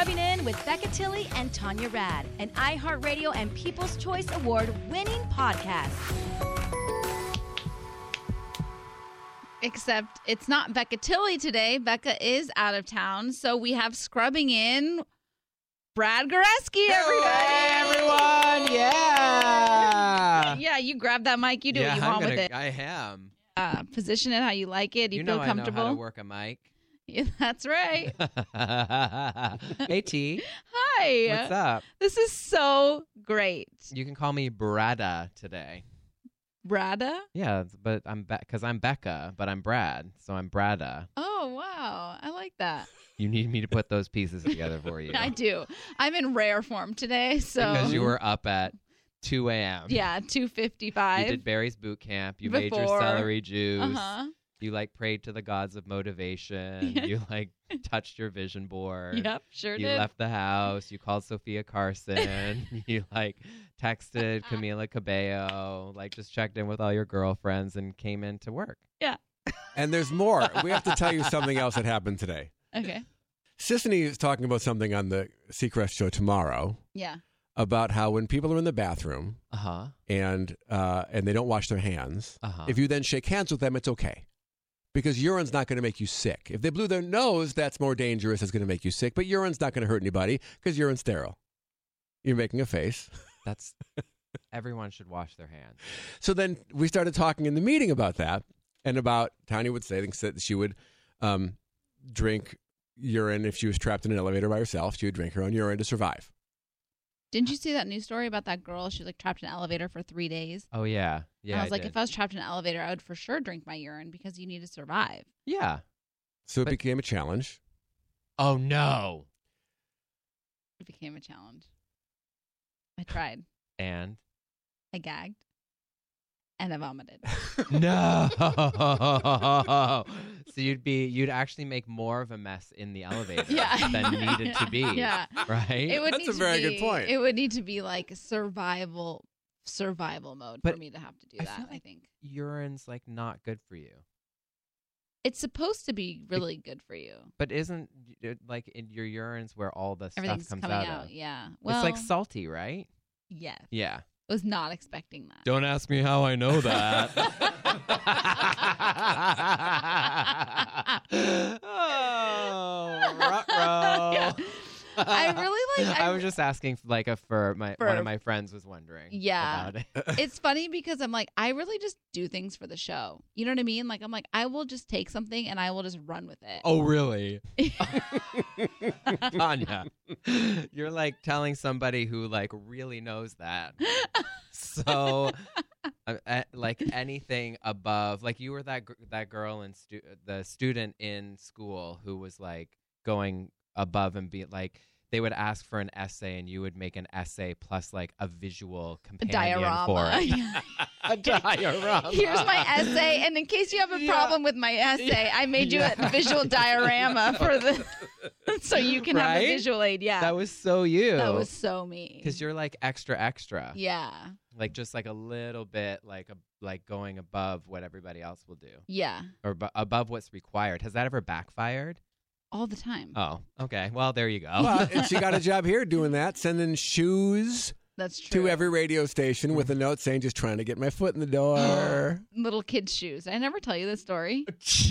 Scrubbing In with Becca Tilley and Tanya Rad, an iHeartRadio and People's Choice Award winning podcast. Except it's not Becca Tilley today. Becca is out of town, so we have Scrubbing In Brad Goreski, everybody. Hey, everyone. Yeah. Yeah, you grab that mic. You do what you want with it. I am. Position it how you like it. You feel comfortable. I know how to work a mic. Yeah, that's right. Hey, T. Hi. What's up? This is so great. You can call me Brada today. Brada? Yeah, but because I'm Becca, but I'm Brad, so I'm Brada. Oh, wow. I like that. You need me to put those pieces together for you. I do. I'm in rare form today, so. Because you were up at 2 a.m. Yeah, 2:55. You did Barry's boot camp. You made your celery juice. Uh-huh. You prayed to the gods of motivation. Yeah. You touched your vision board. Yep, sure You did. left the house. You called Sophia Carson. You texted Camila Cabello. Just checked in with all your girlfriends and came in to work. Yeah. And there's more. We have to tell you something else that happened today. Okay. Sissany is talking about something on the Seacrest show tomorrow Yeah. about how when people are in the bathroom Uh-huh. and they don't wash their hands, Uh-huh. if you then shake hands with them, it's okay. Because urine's not going to make you sick. If they blew their nose, that's more dangerous. It's going to make you sick. But urine's not going to hurt anybody because urine's sterile. You're making a face. That's everyone should wash their hands. So then we started talking in the meeting about that and about Tanya would say that she would drink urine if she was trapped in an elevator by herself. She would drink her own urine to survive. Didn't you see that news story about that girl? She was trapped in an elevator for 3 days. Oh, yeah. Yeah, I was did. if I was trapped in an elevator, I would for sure drink my urine because you need to survive. Yeah. So it became a challenge. Oh, no. It became a challenge. I tried. And? I gagged. And I vomited. No. So you'd actually make more of a mess in the elevator than needed to be. Yeah. Right? That's a very good point. It would need to be survival mode for me to have to do that, I think. Urine's not good for you. It's supposed to be really good for you. But isn't in your urine's where all the Everything's stuff comes coming out of? Yeah. Well, it's salty, right? Yes. Yeah. I was not expecting that. Don't ask me how I know that. Oh, ruh-roh. Yeah. I really I was just asking for one of my friends was wondering. Yeah. About it. It's funny because I'm I really just do things for the show. You know what I mean? I will just take something and I will just run with it. Oh, really? Tanya, you're telling somebody who really knows that. So, anything above, you were that girl and the student in school who was going above and be they would ask for an essay and you would make an essay plus a visual companion for it. A diorama. Here's my essay, and in case you have a problem with my essay, I made you a visual diorama for so you can have a visual aid. Yeah, that was so you. That was so me. Because you're extra. Yeah. Just a little bit going above what everybody else will do. Yeah. Or above what's required. Has that ever backfired? All the time. Oh, okay. Well, there you go. Well, and she got a job here doing that, sending shoes That's true. to every radio station with a note saying, just trying to get my foot in the door. Little kids' shoes. I never tell you this story.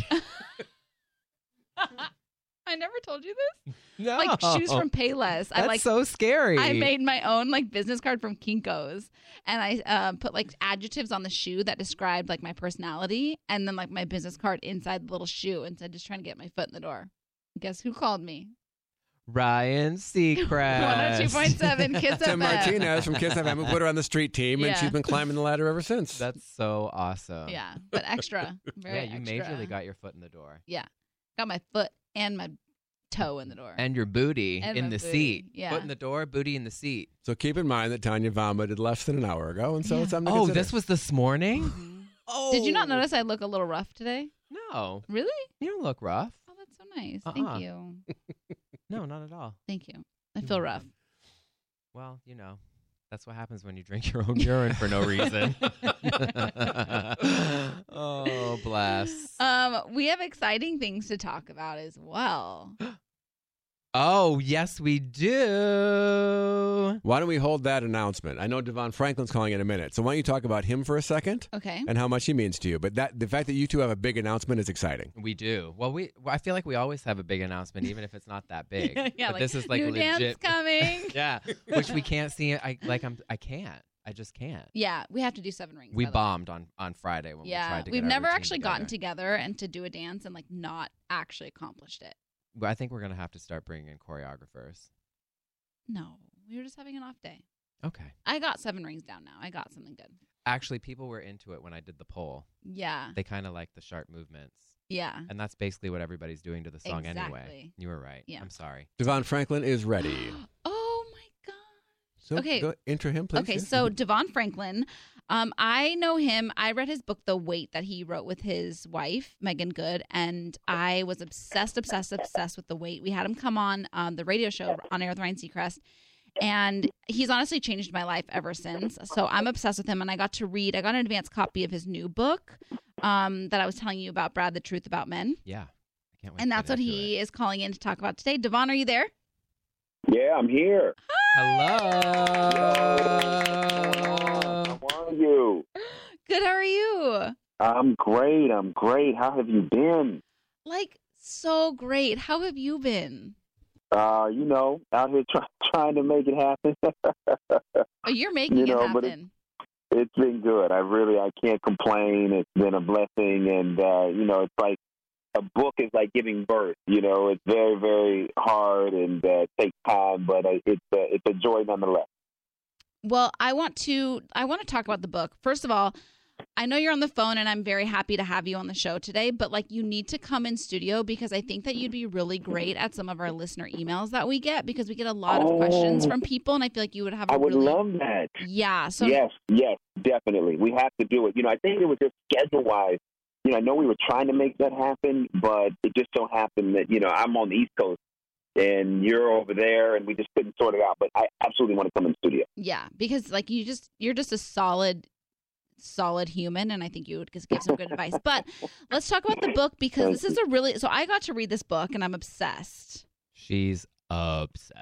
I never told you this? No. Shoes from Payless. That's so scary. I made my own business card from Kinko's, and I put adjectives on the shoe that described my personality, and then my business card inside the little shoe, and said just trying to get my foot in the door. Guess who called me? Ryan Seacrest. 102.7 Kiss FM. Tim Martinez from Kiss FM. We put her on the street team, and she's been climbing the ladder ever since. That's so awesome. Yeah, but extra. Very extra. You majorly got your foot in the door. Yeah. Got my foot and my toe in the door. And your booty in the seat. Yeah. Foot in the door, booty in the seat. So keep in mind that Tanya vomited less than an hour ago, and so it's something to Oh, consider. this was this morning? Oh. Did you not notice I look a little rough today? No. Really? You don't look rough. Oh, that's so nice. Thank you. No, not at all. Thank you. I feel rough. Well, that's what happens when you drink your own urine for no reason. Oh, bless. We have exciting things to talk about as well. Oh, yes, we do. Why don't we hold that announcement? I know Devon Franklin's calling in a minute, so why don't you talk about him for a second Okay. and how much he means to you? But the fact that you two have a big announcement is exciting. We do. Well, I feel like we always have a big announcement, even if it's not that big. Yeah, but this is like new legit. dance coming. Yeah, which we can't see. I can't. I just can't. Yeah, we have to do 7 rings. We by the way. bombed on Friday when we tried to. We've get our never routine actually together. gotten together and to do a dance and like not actually accomplished it. But I think we're gonna have to start bringing in choreographers. No, we were just having an off day. Okay. I got 7 rings down now. I got something good. Actually, people were into it when I did the poll. Yeah. They kind of like the sharp movements. Yeah. And that's basically what everybody's doing to the song anyway. Exactly. You were right. Yeah. I'm sorry. Devon Franklin is ready. Oh my God. So Okay. go intro him, please. Okay, Yes. so Devon Franklin, I know him. I read his book, The Wait, that he wrote with his wife, Megan Good, and I was obsessed with The Wait. We had him come on the radio show On Air with Ryan Seacrest, and he's honestly changed my life ever since. So I'm obsessed with him, and I got an advanced copy of his new book that I was telling you about, Brad, The Truth About Men. Yeah. I can't wait. And to that's get what into he it. is calling in to talk about today. Devon, are you there? Yeah, I'm here. Hello. How are you? Good, how are you? I'm great. How have you been? Like, so great. How have you been? Out here trying to make it happen. Oh, you're making it but happen. It's been good. I can't complain. It's been a blessing, and it's like a book is like giving birth. It's very, very hard and takes time, but it's a joy nonetheless. Well, I want to talk about the book. First of all, I know you're on the phone and I'm very happy to have you on the show today, but like you need to come in studio because I think that you'd be really great at some of our listener emails that we get because we get a lot of questions from people and I feel like you would have I would love that. Yeah, so Yes, definitely. We have to do it. I think it was just schedule-wise. I know we were trying to make that happen, but it just so happened that, I'm on the East Coast and you're over there and we just couldn't sort it out. But I absolutely want to come in the studio. yeah, because like you're just a solid human and I think you would just give some good advice. But let's talk about the book because this is so I got to read this book and I'm obsessed. She's obsessed.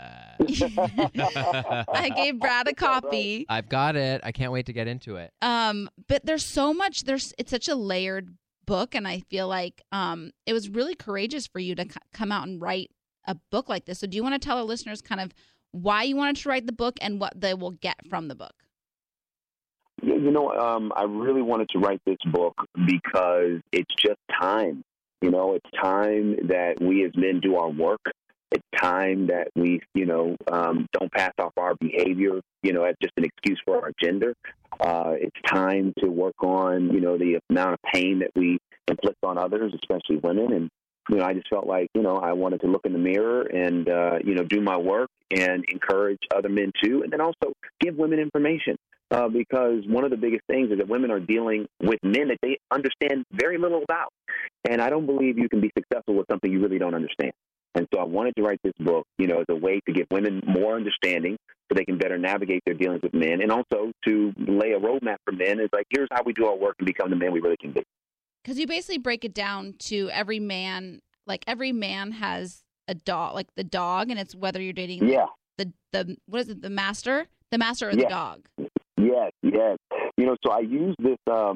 I gave Brad a copy. I've got it. I can't wait to get into it. But there's so much it's such a layered book and I feel like it was really courageous for you to come out and write a book like this. So do you want to tell our listeners kind of why you wanted to write the book and what they will get from the book? Yeah, I really wanted to write this book because it's just time. It's time that we as men do our work. It's time that we, don't pass off our behavior, as just an excuse for our gender. It's time to work on, the amount of pain that we inflict on others, especially women. And, I just felt like, I wanted to look in the mirror and, do my work and encourage other men too. And then also give women information. Because one of the biggest things is that women are dealing with men that they understand very little about. And I don't believe you can be successful with something you really don't understand. And so I wanted to write this book, as a way to give women more understanding so they can better navigate their dealings with men and also to lay a roadmap for men. It's like, here's how we do our work and become the men we really can be. Because you basically break it down to every man has a dog, like the dog, and it's whether you're dating the what is it, the master or the dog. Yes. So I use this,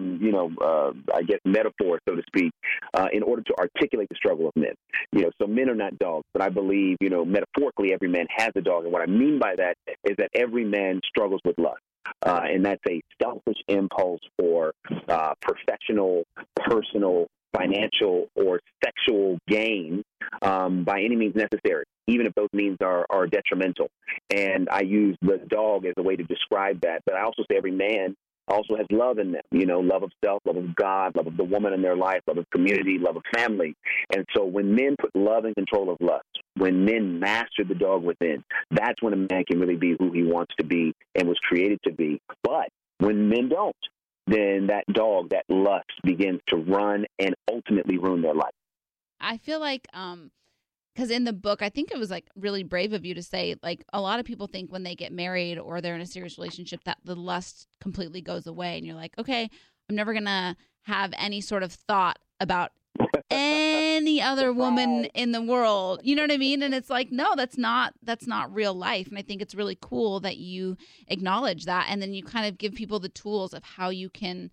I guess, metaphor, so to speak, in order to articulate the struggle of men. So men are not dogs, but I believe, metaphorically, every man has a dog. And what I mean by that is that every man struggles with lust. And that's a selfish impulse for professional, personal, financial, or sexual gain by any means necessary, even if those means are detrimental. And I use the dog as a way to describe that. But I also say every man also has love in them, love of self, love of God, love of the woman in their life, love of community, love of family. And so when men put love in control of lust, when men master the dog within, that's when a man can really be who he wants to be and was created to be. But when men don't, then that dog, that lust begins to run and ultimately ruin their life. I feel like, because in the book, I think it was like really brave of you to say, like, a lot of people think when they get married or they're in a serious relationship that the lust completely goes away. And you're like, okay, I'm never going to have any sort of thought about any other woman in the world. You know what I mean? And it's like, no, that's not real life. And I think it's really cool that you acknowledge that, and then you kind of give people the tools of how you can,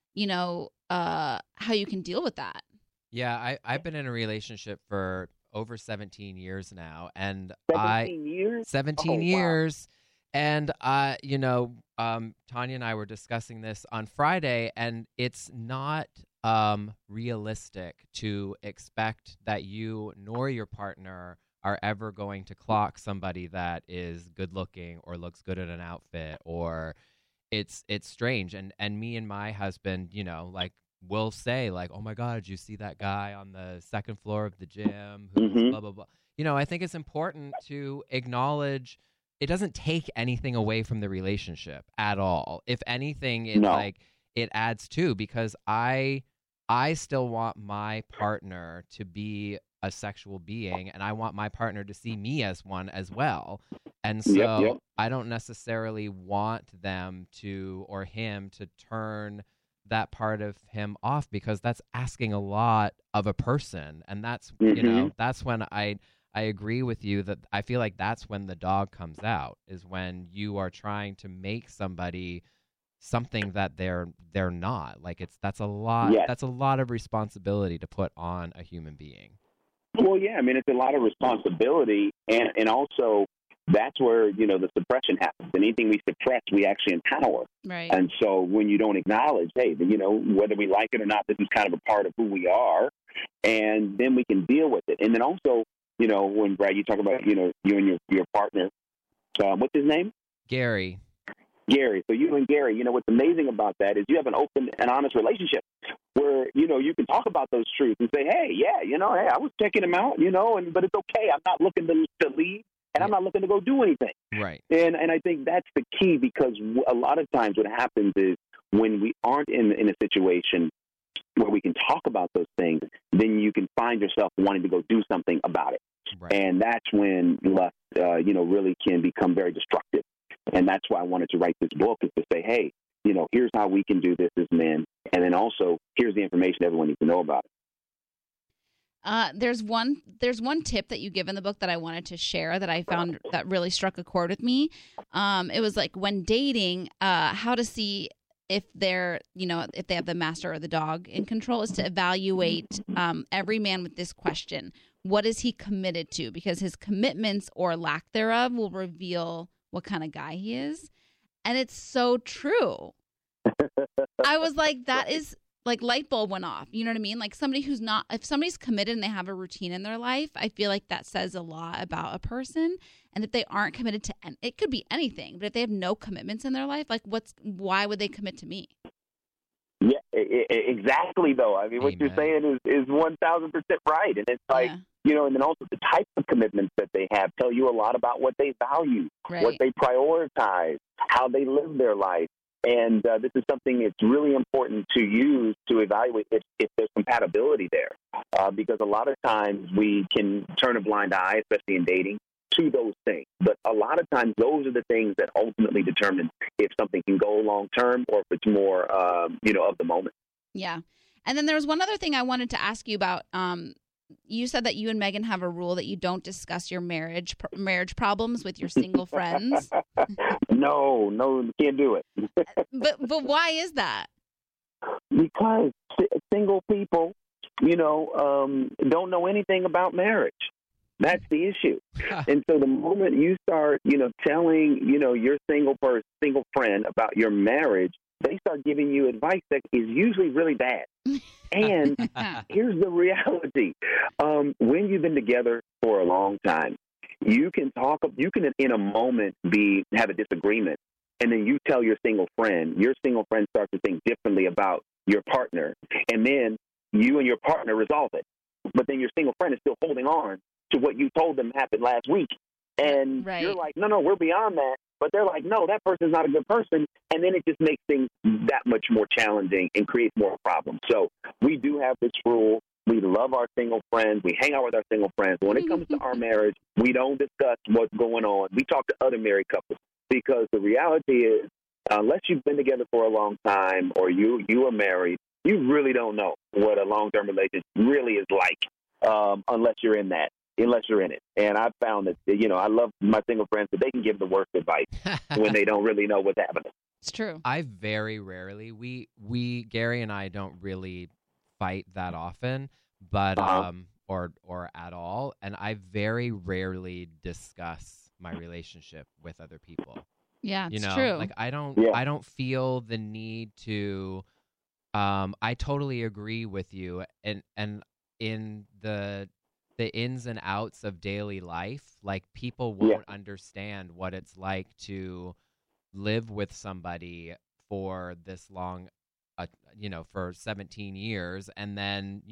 how you can deal with that. Yeah, I've been in a relationship for over 17 years now, and 17 years? 17 wow. years. And, Tanya and I were discussing this on Friday, and it's not realistic to expect that you nor your partner are ever going to clock somebody that is good looking or looks good in an outfit, or it's strange. And me and my husband, will say, like, oh my God, did you see that guy on the second floor of the gym who's blah, blah, blah. I think it's important to acknowledge it doesn't take anything away from the relationship at all. If anything, it adds to, because I still want my partner to be a sexual being, and I want my partner to see me as one as well. And so I don't necessarily want them to, or him to, turn that part of him off, because that's asking a lot of a person. And that's, that's when I agree with you that I feel like that's when the dog comes out, is when you are trying to make somebody something that they're not. Like, that's a lot. Yes. That's a lot of responsibility to put on a human being. Well, yeah, I mean, it's a lot of responsibility, and also that's where, the suppression happens. Anything we suppress, we actually empower. Right. And so when you don't acknowledge, hey, whether we like it or not, this is kind of a part of who we are, and then we can deal with it. And then also, when, Brad, you talk about, you and your partner, what's his name? Gary. So you and Gary, what's amazing about that is you have an open and honest relationship where, you can talk about those truths and say, hey, hey, I was checking him out, but it's okay. I'm not looking to leave, and I'm not looking to go do anything. Right. And I think that's the key, because a lot of times what happens is when we aren't in a situation where we can talk about those things, then you can find yourself wanting to go do something about it. Right. And that's when lust, really can become very destructive. And that's why I wanted to write this book, is to say, hey, here's how we can do this as men. And then also, here's the information everyone needs to know about it. There's one tip that you give in the book that I wanted to share that I found that really struck a chord with me. It was like, when dating, how to see if they're, if they have the master or the dog in control, is to evaluate every man with this question: what is he committed to? Because his commitments or lack thereof will reveal what kind of guy he is. And it's so true. I was like, that is, like, light bulb went off. You know what I mean? Like, somebody who's not, if somebody's committed and they have a routine in their life, I feel like that says a lot about a person. And if they aren't committed to, it could be anything, but if they have no commitments in their life, like, why would they commit to me? Yeah, exactly, though. I mean, what you're saying is 1,000% right. And it's like, and then also the types of commitments that they have tell you a lot about what they value, what they prioritize, how they live their life. And this is something it's really important to use to evaluate if there's compatibility there. Because a lot of times we can turn a blind eye, especially in dating, to those things. But a lot of times those are the things that ultimately determine if something can go long term or if it's more, of the moment. Yeah. And then there was one other thing I wanted to ask you about. You said that you and Megan have a rule that you don't discuss your marriage problems with your single friends. No, can't do it. But why is that? Because single people, don't know anything about marriage. That's the issue. And so the moment you start, telling, your single friend about your marriage, they start giving you advice that is usually really bad. And here's the reality. When you've been together for a long time, you can in a moment have a disagreement, and then you tell your single friend starts to think differently about your partner, and then you and your partner resolve it. But then your single friend is still holding on to what you told them happened last week. And you're like, no, we're beyond that. But they're like, no, that person's not a good person. And then it just makes things that much more challenging and creates more problems. So we do have this rule. We love our single friends. We hang out with our single friends. But when it comes to our marriage, we don't discuss what's going on. We talk to other married couples, because the reality is, unless you've been together for a long time or you are married, you really don't know what a long-term relationship really is like unless you're in that. Unless you're in it. And I've found that, I love my single friends, that they can give the worst advice when they don't really know what's happening. It's true. I very rarely, we Gary and I don't really fight that often, but or at all, and I very rarely discuss my relationship with other people. Yeah, it's true. Like I don't feel the need to I totally agree with you, and in the ins and outs of daily life, like people won't understand what it's like to live with somebody for this long, for 17 years. And then,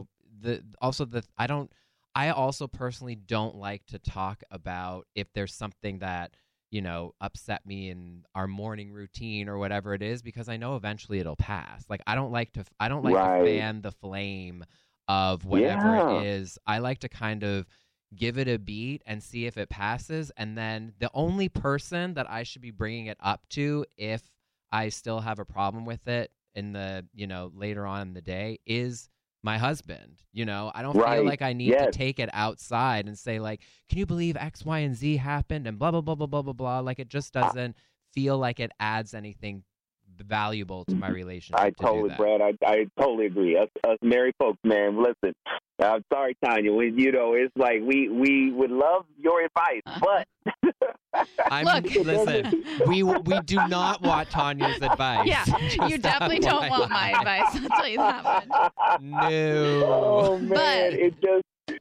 I also personally don't like to talk about if there's something that, upset me in our morning routine or whatever it is, because I know eventually it'll pass. Like I don't like to fan the flame of whatever it is. I like to kind of give it a beat and see if it passes. And then the only person that I should be bringing it up to if I still have a problem with it in the, later on in the day is my husband. I don't feel like I need to take it outside and say like, can you believe X, Y, and Z happened and blah, blah, blah, blah, blah, blah, blah. Like it just doesn't feel like it adds anything valuable to my relationship. Brad, I totally agree. Us married folks, man, listen, I'm sorry, Tanya, it's like we would love your advice, but listen, we do not want Tanya's advice. Yeah, you definitely don't want my advice. I'll tell you that much. No. Oh man, But it just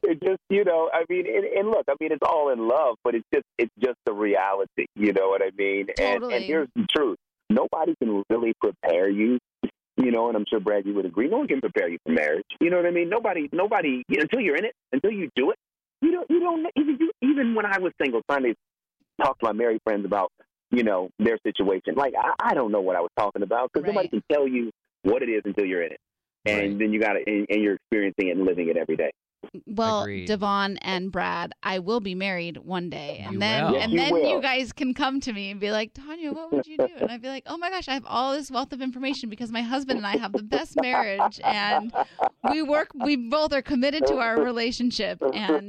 and look, it's all in love, but it's just the reality. You know what I mean? Totally. And here's the truth. Nobody can really prepare you, and I'm sure, Brad, you would agree. No one can prepare you for marriage. You know what I mean? Nobody, until you're in it, until you do it, you don't, even when I was single, trying to talk to my married friends about, their situation. Like, I don't know what I was talking about because nobody can tell you what it is until you're in it. And then you got to, and you're experiencing it and living it every day. Well, Agreed. Devon and Brad, I will be married one day, and You then will. and Yes, then you you will. guys can come to me and be like, Tanya, what would you do? And I'd be like, oh my gosh, I have all this wealth of information because my husband and I have the best marriage, and we both are committed to our relationship. And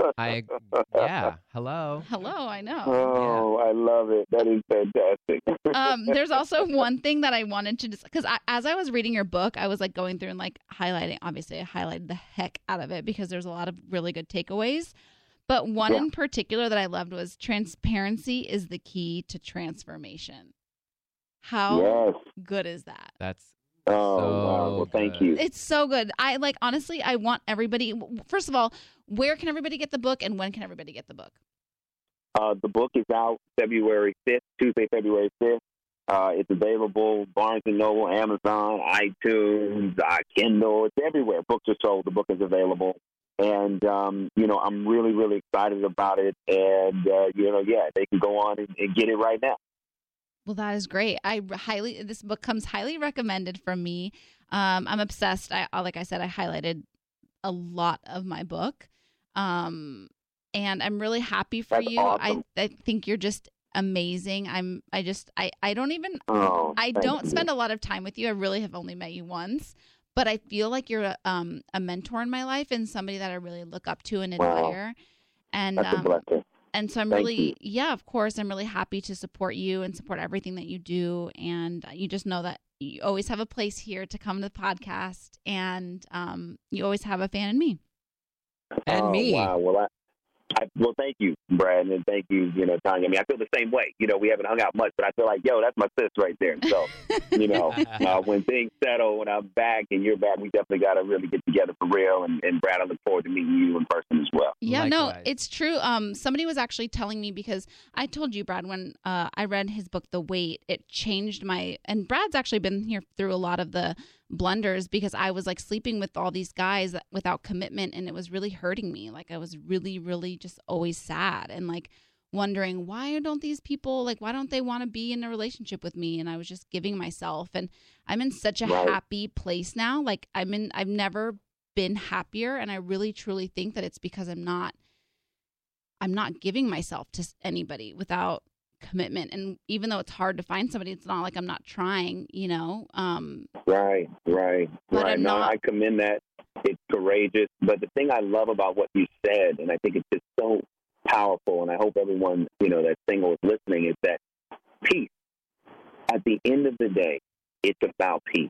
hello. I know. Oh, I love it. That is fantastic. There's also one thing that I wanted to because as I was reading your book, I was like going through and like highlighting. Obviously, I highlighted the heck out of it because there's a lot of really good takeaways. But one in particular that I loved was transparency is the key to transformation. How good is that? That's Oh, so wow. Well, thank good. you. It's so good. Honestly, I want everybody. First of all, where can everybody get the book, and when can everybody get the book? The book is out February 5th, Tuesday, February 5th. It's available Barnes & Noble, Amazon, iTunes, Kindle. It's everywhere. Books are sold. The book is available. And, I'm really, really excited about it. And, they can go on and get it right now. Well, that is great. This book comes highly recommended from me. I'm obsessed. Like I said, I highlighted a lot of my book. And I'm really happy for That's you. awesome. I think you're just amazing. I Thank don't you. spend a lot of time with you. I really have only met you once, but I feel like you're a mentor in my life and somebody that I really look up to and admire. And That's a blessing. and so I'm Thank really, you. of course, I'm really happy to support you and support everything that you do. And you just know that you always have a place here to come to the podcast, and you always have a fan in me. And me. Wow. Well, thank you, Brad, and thank you, Tanya. I feel the same way. We haven't hung out much, but I feel like, that's my sis right there. So, when things settle, when I'm back and you're back, we definitely got to really get together for real. And Brad, I look forward to meeting you in person as well. Yeah, Likewise. no, it's true. Somebody was actually telling me, because I told you, Brad, when I read his book, The Wait, it changed and Brad's actually been here through a lot of the blunders, because I was like sleeping with all these guys without commitment, and it was really hurting me. Like I was really, really just always sad and like wondering, why don't these people, like, why don't they want to be in a relationship with me? And I was just giving myself, and I'm in such a happy place now. Like I've never been happier. And I really, truly think that it's because I'm not giving myself to anybody without commitment. And even though it's hard to find somebody, it's not like I'm not trying, you know. Right. But I'm No, not- I commend that. It's courageous. But the thing I love about what you said, and I think it's just so powerful, and I hope everyone, you know, that's single is listening, is that peace. At the end of the day, it's about peace.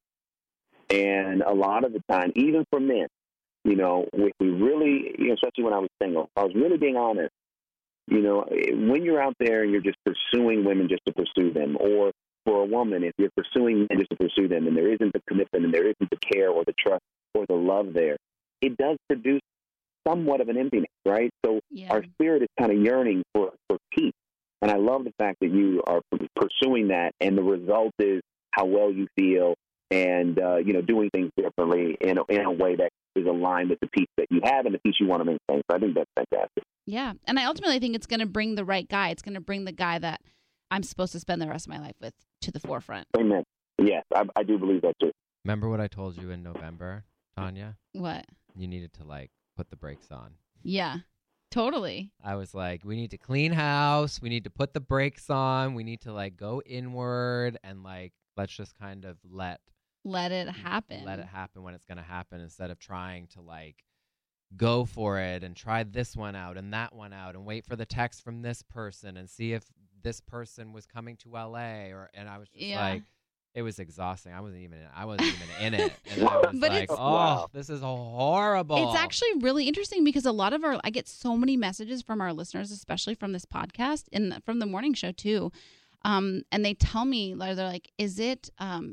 And a lot of the time, even for men, you know, if we really, you know, especially when I was single, I was really being honest. You know, when you're out there and you're just pursuing women just to pursue them, or for a woman, if you're pursuing men just to pursue them and there isn't the commitment and there isn't the care or the trust or the love there, it does produce somewhat of an emptiness, right? So Yeah. our spirit is kind of yearning for peace. And I love the fact that you are pursuing that, and the result is how well you feel and, you know, doing things differently in a way that is aligned with the peace that you have and the peace you want to maintain. So I think that's fantastic. Yeah. And I ultimately think it's going to bring the right guy. It's going to bring the guy that I'm supposed to spend the rest of my life with to the forefront. Amen. Yes, I do believe that too. Remember what I told you in November, Tanya? What? You needed to like put the brakes on. Yeah. Totally. I was like, we need to clean house. We need to put the brakes on. We need to like go inward and like let's just kind of let Let it happen. when it's going to happen, instead of trying to like go for it and try this one out and that one out and wait for the text from this person and see if this person was coming to LA and I was just like, it was exhausting. I wasn't even in it. And I was But like, it's- oh, this is horrible. It's actually really interesting because I get so many messages from our listeners, especially from this podcast and from the morning show too. And they tell me, they're like, is it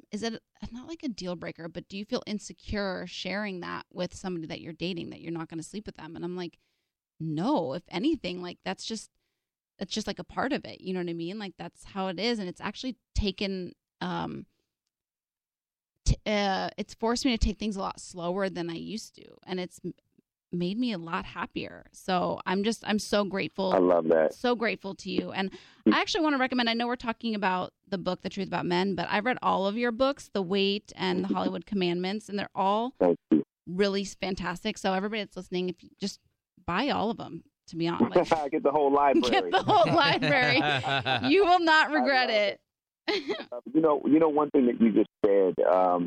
not like a deal breaker, but do you feel insecure sharing that with somebody that you're dating, that you're not going to sleep with them? And I'm like, no, if anything, like that's just like a part of it. You know what I mean? Like that's how it is. And it's actually taken, it's forced me to take things a lot slower than I used to. And it's made me a lot happier. So I'm so grateful. I love that. So grateful to you. And I actually want to recommend, I know we're talking about the book, The Truth About Men, but I've read all of your books, The Wait and The Hollywood Commandments, and they're all Thank you. really fantastic. So everybody that's listening, if you just buy all of them, to be honest. Like, Get the whole library. get the whole library. You will not regret it. You know, one thing that you just said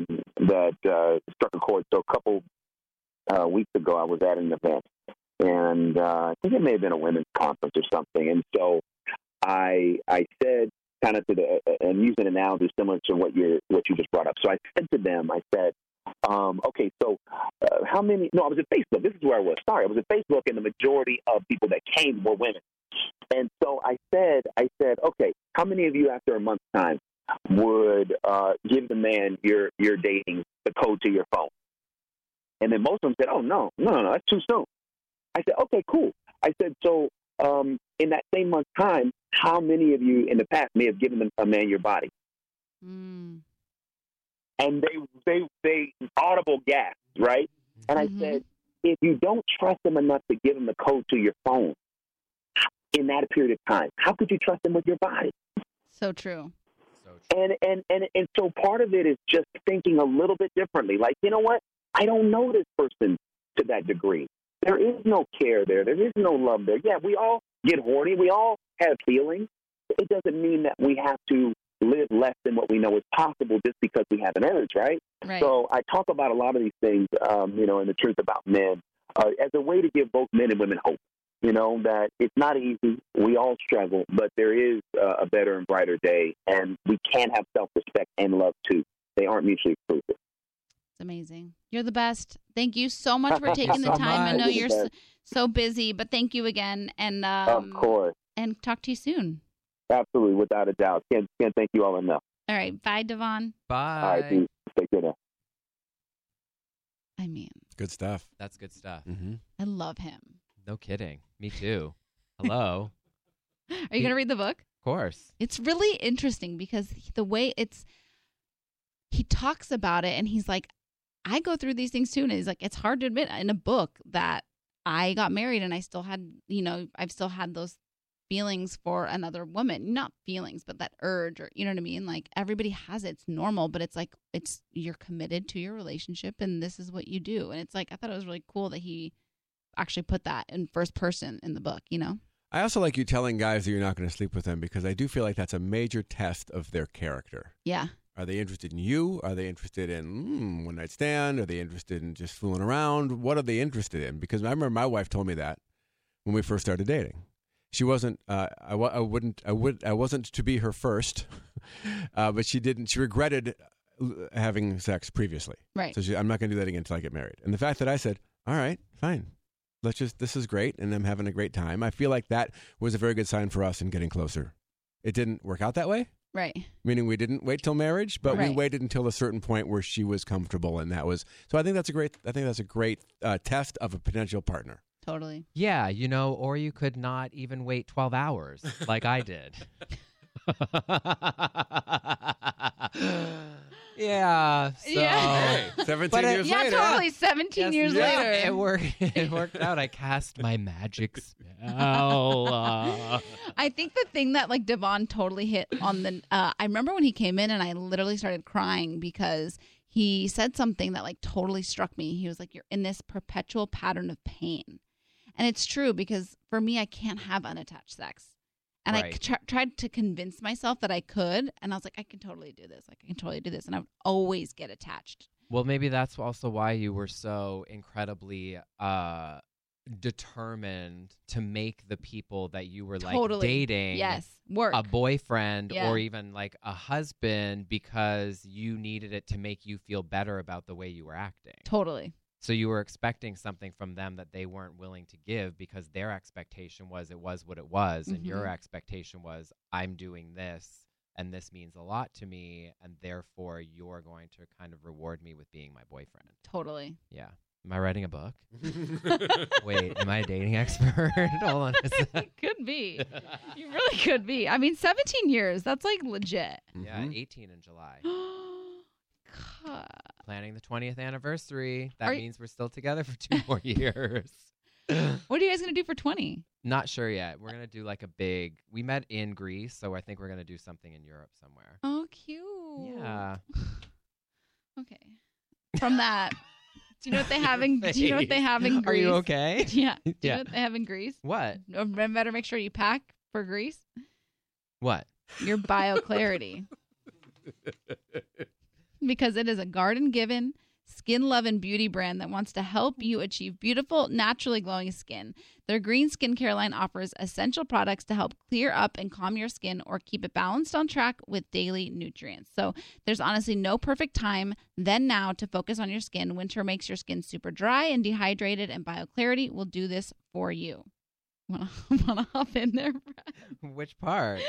that struck a chord. So a couple weeks ago, I was at an event, and I think it may have been a women's conference or something. And so I said, kind of and use an analogy similar to what you just brought up. So I said to them, I said, okay, so how many? No, I was at Facebook. This is where I was. Sorry, I was at Facebook, and the majority of people that came were women. And so I said, okay, how many of you after a month's time would give the man you're dating the code to your phone? And then most of them said, oh, no, that's too soon. I said, okay, cool. I said, so in that same month's time, how many of you in the past may have given a man your body? Mm. And they audible gasped, right? And I said, if you don't trust them enough to give them the code to your phone in that period of time, how could you trust them with your body? So true. And so part of it is just thinking a little bit differently. Like, you know what? I don't know this person to that degree. There is no care there. There is no love there. Yeah, we all get horny. We all have feelings. It doesn't mean that we have to live less than what we know is possible just because we have an urge, right? Right. So I talk about a lot of these things, in The Truth About Men, as a way to give both men and women hope. You know, that it's not easy. We all struggle, but there is a better and brighter day, and we can have self-respect and love, too. They aren't mutually exclusive. It's amazing. You're the best. Thank you so much for taking the so time. I much. know you're so busy, but thank you again. And Of course. And talk to you soon. Absolutely, without a doubt. Can't thank you all enough. All right. Bye, Devon. Bye. All right, dude. Take care now. I mean, Good stuff. That's good stuff. Mm-hmm. I love him. No kidding. Me too. Hello. Are you going to read the book? Of course. It's really interesting because the way he talks about it, and he's like, I go through these things too. And he's like, it's hard to admit in a book that I got married and I still had, I've still had those feelings for another woman. Not feelings, but that urge, or you know what I mean? Like everybody has it. It's normal, but it's like, you're committed to your relationship and this is what you do. And it's like, I thought it was really cool that he actually put that in first person in the book, I also like you telling guys that you're not going to sleep with them because I do feel like that's a major test of their character. Yeah. Are they interested in you? Are they interested in one night stand? Are they interested in just fooling around? What are they interested in? Because I remember my wife told me that when we first started dating. She wasn't. I wasn't to be her first, but she didn't. She regretted having sex previously. Right. So I'm not going to do that again until I get married. And the fact that I said, "All right, fine, this is great, and I'm having a great time." I feel like that was a very good sign for us in getting closer. It didn't work out that way. Right. Meaning we didn't wait till marriage, but we Right. waited until a certain point where she was comfortable, and that was. So I think that's a great. Test of a potential partner. Totally. Yeah, or you could not even wait 12 hours like I did. Yeah. So, Yeah. 17 years Yeah, later. totally. 17 years yeah, later. it worked. It worked out. I cast my magic spell. I think the thing that like Devon totally hit on the I remember when he came in and I literally started crying because he said something that like totally struck me. He was like, "You're in this perpetual pattern of pain." And it's true because for me, I can't have unattached sex. And Right. I tried to convince myself that I could. And I was like, I can totally do this. Like, I can totally do this. And I would always get attached. Well, maybe that's also why you were so incredibly determined to make the people that you were like Totally. dating Yes. Work. a boyfriend Yeah. or even like a husband because you needed it to make you feel better about the way you were acting. Totally. So you were expecting something from them that they weren't willing to give because their expectation was it was what it was, and your Mhm. expectation was I'm doing this and this means a lot to me, and therefore you're going to kind of reward me with being my boyfriend. Totally. Yeah. Am I writing a book? Wait, am I a dating expert? Hold on a sec. Could be. You really could be. I mean, 17 years. That's like legit. Yeah, Mhm. 18 in July. God. Planning the 20th anniversary. Are That you- means we're still together for 2 more years. What are you guys going to do for 20? Not sure yet. We're going to do like a big. We met in Greece, so I think we're going to do something in Europe somewhere. Oh, cute. Yeah. Okay. From that, do you know what they have in? Do you know what they have in Greece? Are you okay? Yeah. Do you Yeah. know what they have in Greece? What? Or better make sure you pack for Greece. What? Your BioClarity. Because it is a garden-given, skin-loving beauty brand that wants to help you achieve beautiful, naturally glowing skin. Their green skincare line offers essential products to help clear up and calm your skin or keep it balanced on track with daily nutrients. So there's honestly no perfect time than now to focus on your skin. Winter makes your skin super dry and dehydrated, and BioClarity will do this for you. Wanna hop in there, Brad? Which part?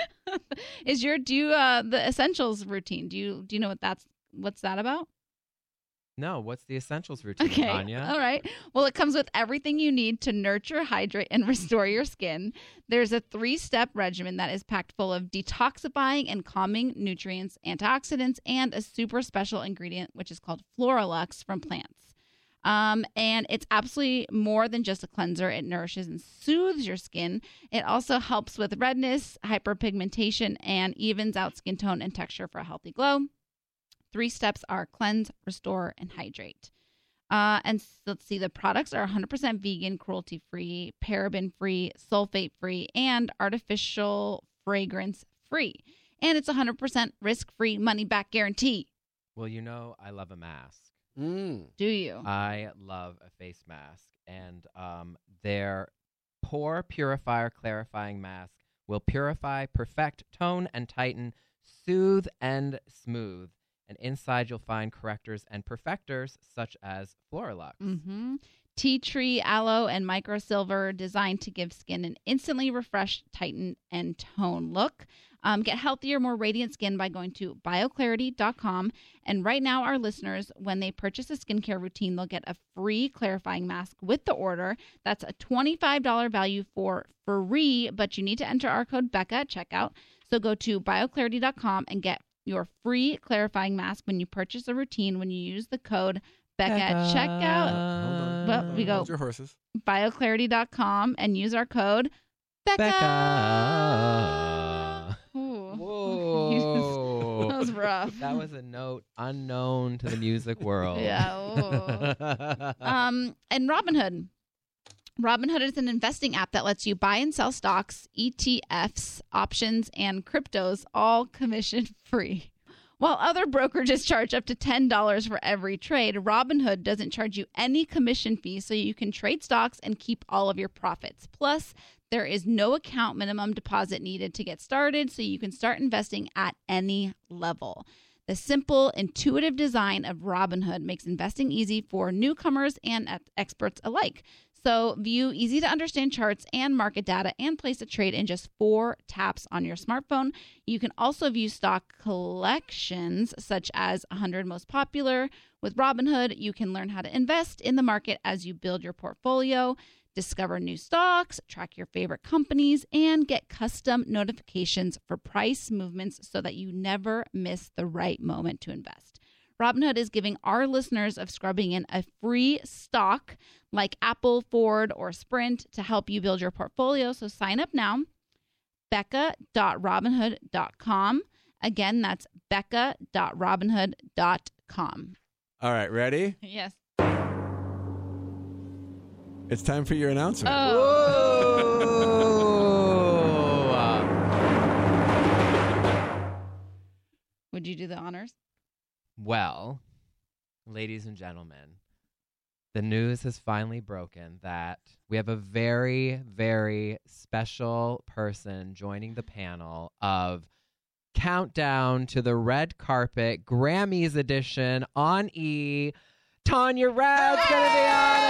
The essentials routine? Do you know what's that about? No. What's the essentials routine, Okay. Tanya? All right. Well, it comes with everything you need to nurture, hydrate, and restore your skin. There's a 3-step regimen that is packed full of detoxifying and calming nutrients, antioxidants, and a super special ingredient, which is called Floralux from plants. And it's absolutely more than just a cleanser. It nourishes and soothes your skin. It also helps with redness, hyperpigmentation, and evens out skin tone and texture for a healthy glow. 3 steps are cleanse, restore, and hydrate. Let's see, the products are 100% vegan, cruelty-free, paraben-free, sulfate-free, and artificial fragrance-free. And it's 100% risk-free money-back guarantee. Well, I love a mask. Do you? I love a face mask, and their pore purifier clarifying mask will purify, perfect, tone, and tighten, soothe, and smooth. And inside you'll find correctors and perfectors such as Floralux. Mm-hmm. Tea tree, aloe, and microsilver designed to give skin an instantly refreshed, tightened, and toned look. Get healthier, more radiant skin by going to bioclarity.com. And right now, our listeners, when they purchase a skincare routine, they'll get a free clarifying mask with the order. That's a $25 value for free, but you need to enter our code Becca at checkout. So go to bioclarity.com and get your free clarifying mask when you purchase a routine when you use the code Becca at checkout. Well, we go Hold your horses. bioclarity.com and use our code Becca. Ooh. Whoa. That was rough. That was a note unknown to the music world. Yeah. Ooh. And Robinhood. Robinhood is an investing app that lets you buy and sell stocks, ETFs, options, and cryptos, all commission-free. While other brokerages charge up to $10 for every trade, Robinhood doesn't charge you any commission fee, so you can trade stocks and keep all of your profits. Plus, there is no account minimum deposit needed to get started, so you can start investing at any level. The simple, intuitive design of Robinhood makes investing easy for newcomers and experts alike. So view easy-to-understand charts and market data and place a trade in just 4 taps on your smartphone. You can also view stock collections, such as 100 most popular. With Robinhood, you can learn how to invest in the market as you build your portfolio, discover new stocks, track your favorite companies, and get custom notifications for price movements so that you never miss the right moment to invest. Robinhood is giving our listeners of Scrubbing In a free stock like Apple, Ford, or Sprint to help you build your portfolio. So sign up now, becca.robinhood.com. Again, that's becca.robinhood.com. All right, ready? Yes. It's time for your announcement. Would you do the honors? Well, ladies and gentlemen, the news has finally broken that we have a very, very special person joining the panel of Countdown to the Red Carpet Grammys edition on E. Tanya Rad's going to be on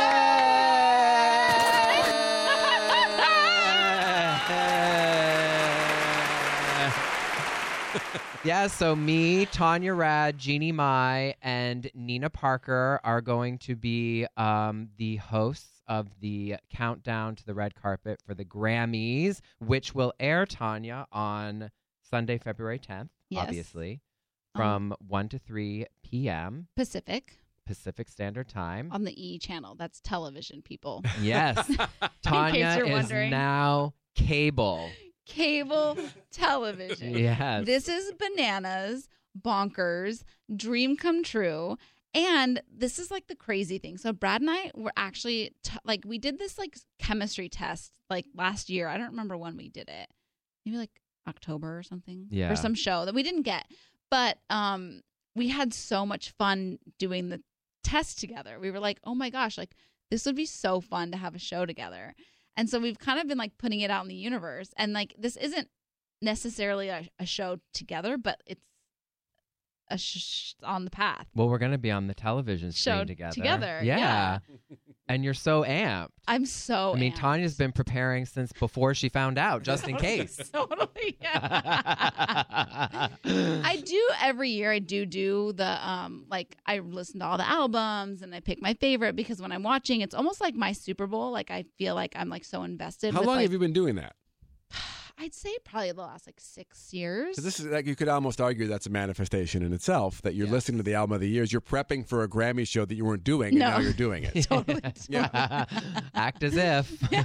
it! Yeah, so me, Tanya Rad, Jeannie Mai, and Nina Parker are going to be the hosts of the Countdown to the Red Carpet for the Grammys, which will air, Tanya, on Sunday, February 10th, Yes. obviously, from 1 to 3 p.m. Pacific Standard Time. on the E channel. That's television, people. Yes. Tanya you're is wondering. now cable. Cable television. Yes. This is bananas, bonkers, dream come true. And this is like the crazy thing. So Brad and I were actually we did this like chemistry test like last year. I don't remember when we did it. Maybe like October or something. Yeah. For some show that we didn't get. But we had so much fun doing the test together. We were like, oh my gosh, like this would be so fun to have a show together. And so we've kind of been like putting it out in the universe. And like this isn't necessarily a show together, but it's on the path. Well, we're going to be on the television screen Show together. yeah. Yeah. And you're so amped. I'm so I mean, amped. Tanya's been preparing since before she found out, just in case. Totally. Yeah. I do every year. I do the I listen to all the albums and I pick my favorite because when I'm watching, it's almost like my Super Bowl. Like I feel like I'm like so invested. How long have you been doing that? I'd say probably the last like 6 years. So this is like you could almost argue that's a manifestation in itself that you're listening to the album of the years. You're prepping for a Grammy show that you weren't doing, and No. now you're doing it. Totally. Yeah. Act as if.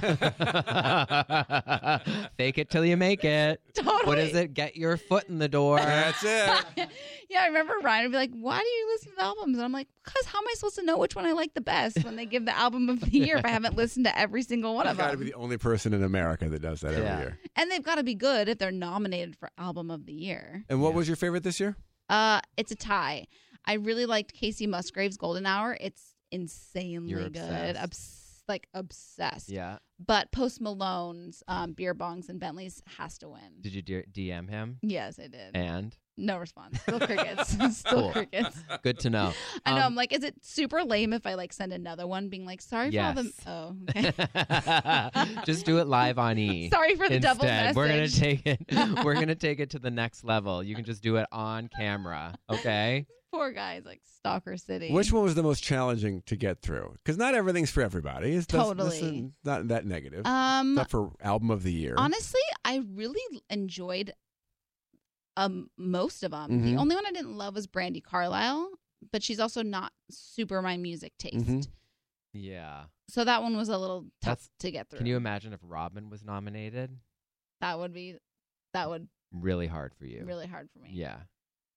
Fake it till you make it. Totally. What is it? Get your foot in the door. That's it. Yeah, I remember Ryan would be like, why do you listen to the albums? And I'm like, because how am I supposed to know which one I like the best when they give the album of the year if I haven't listened to every single one You've of got to them? be the only person in America that does that every Yeah. year. And they've got to be good if they're nominated for album of the year. And what was your favorite this year? It's a tie. I really liked Casey Musgrave's Golden Hour. It's insanely You're good. Obsessed. Yeah. But Post Malone's Beer Bongs and Bentleys has to win. Did you DM him? Yes, I did. And? No response. Still crickets. Still Cool. crickets. Good to know. I know. I'm like, is it super lame if I like send another one being like, sorry for all the... Yes. Oh, okay. Just do it live on E. Sorry for the double Instead, message. we're gonna take it to the next level. You can just do it on camera, okay? Poor guys, like Stalker City. Which one was the most challenging to get through? Because not everything's for everybody. Totally. Not that negative. Not for album of the year. Honestly, I really enjoyed most of them. Mhm. The only one I didn't love was Brandy Carlisle, but she's also not super my music taste. Mhm. Yeah. So that one was a little tough That's- to get through. Can you imagine if Robin was nominated? That would Really hard for you. really hard for me. Yeah.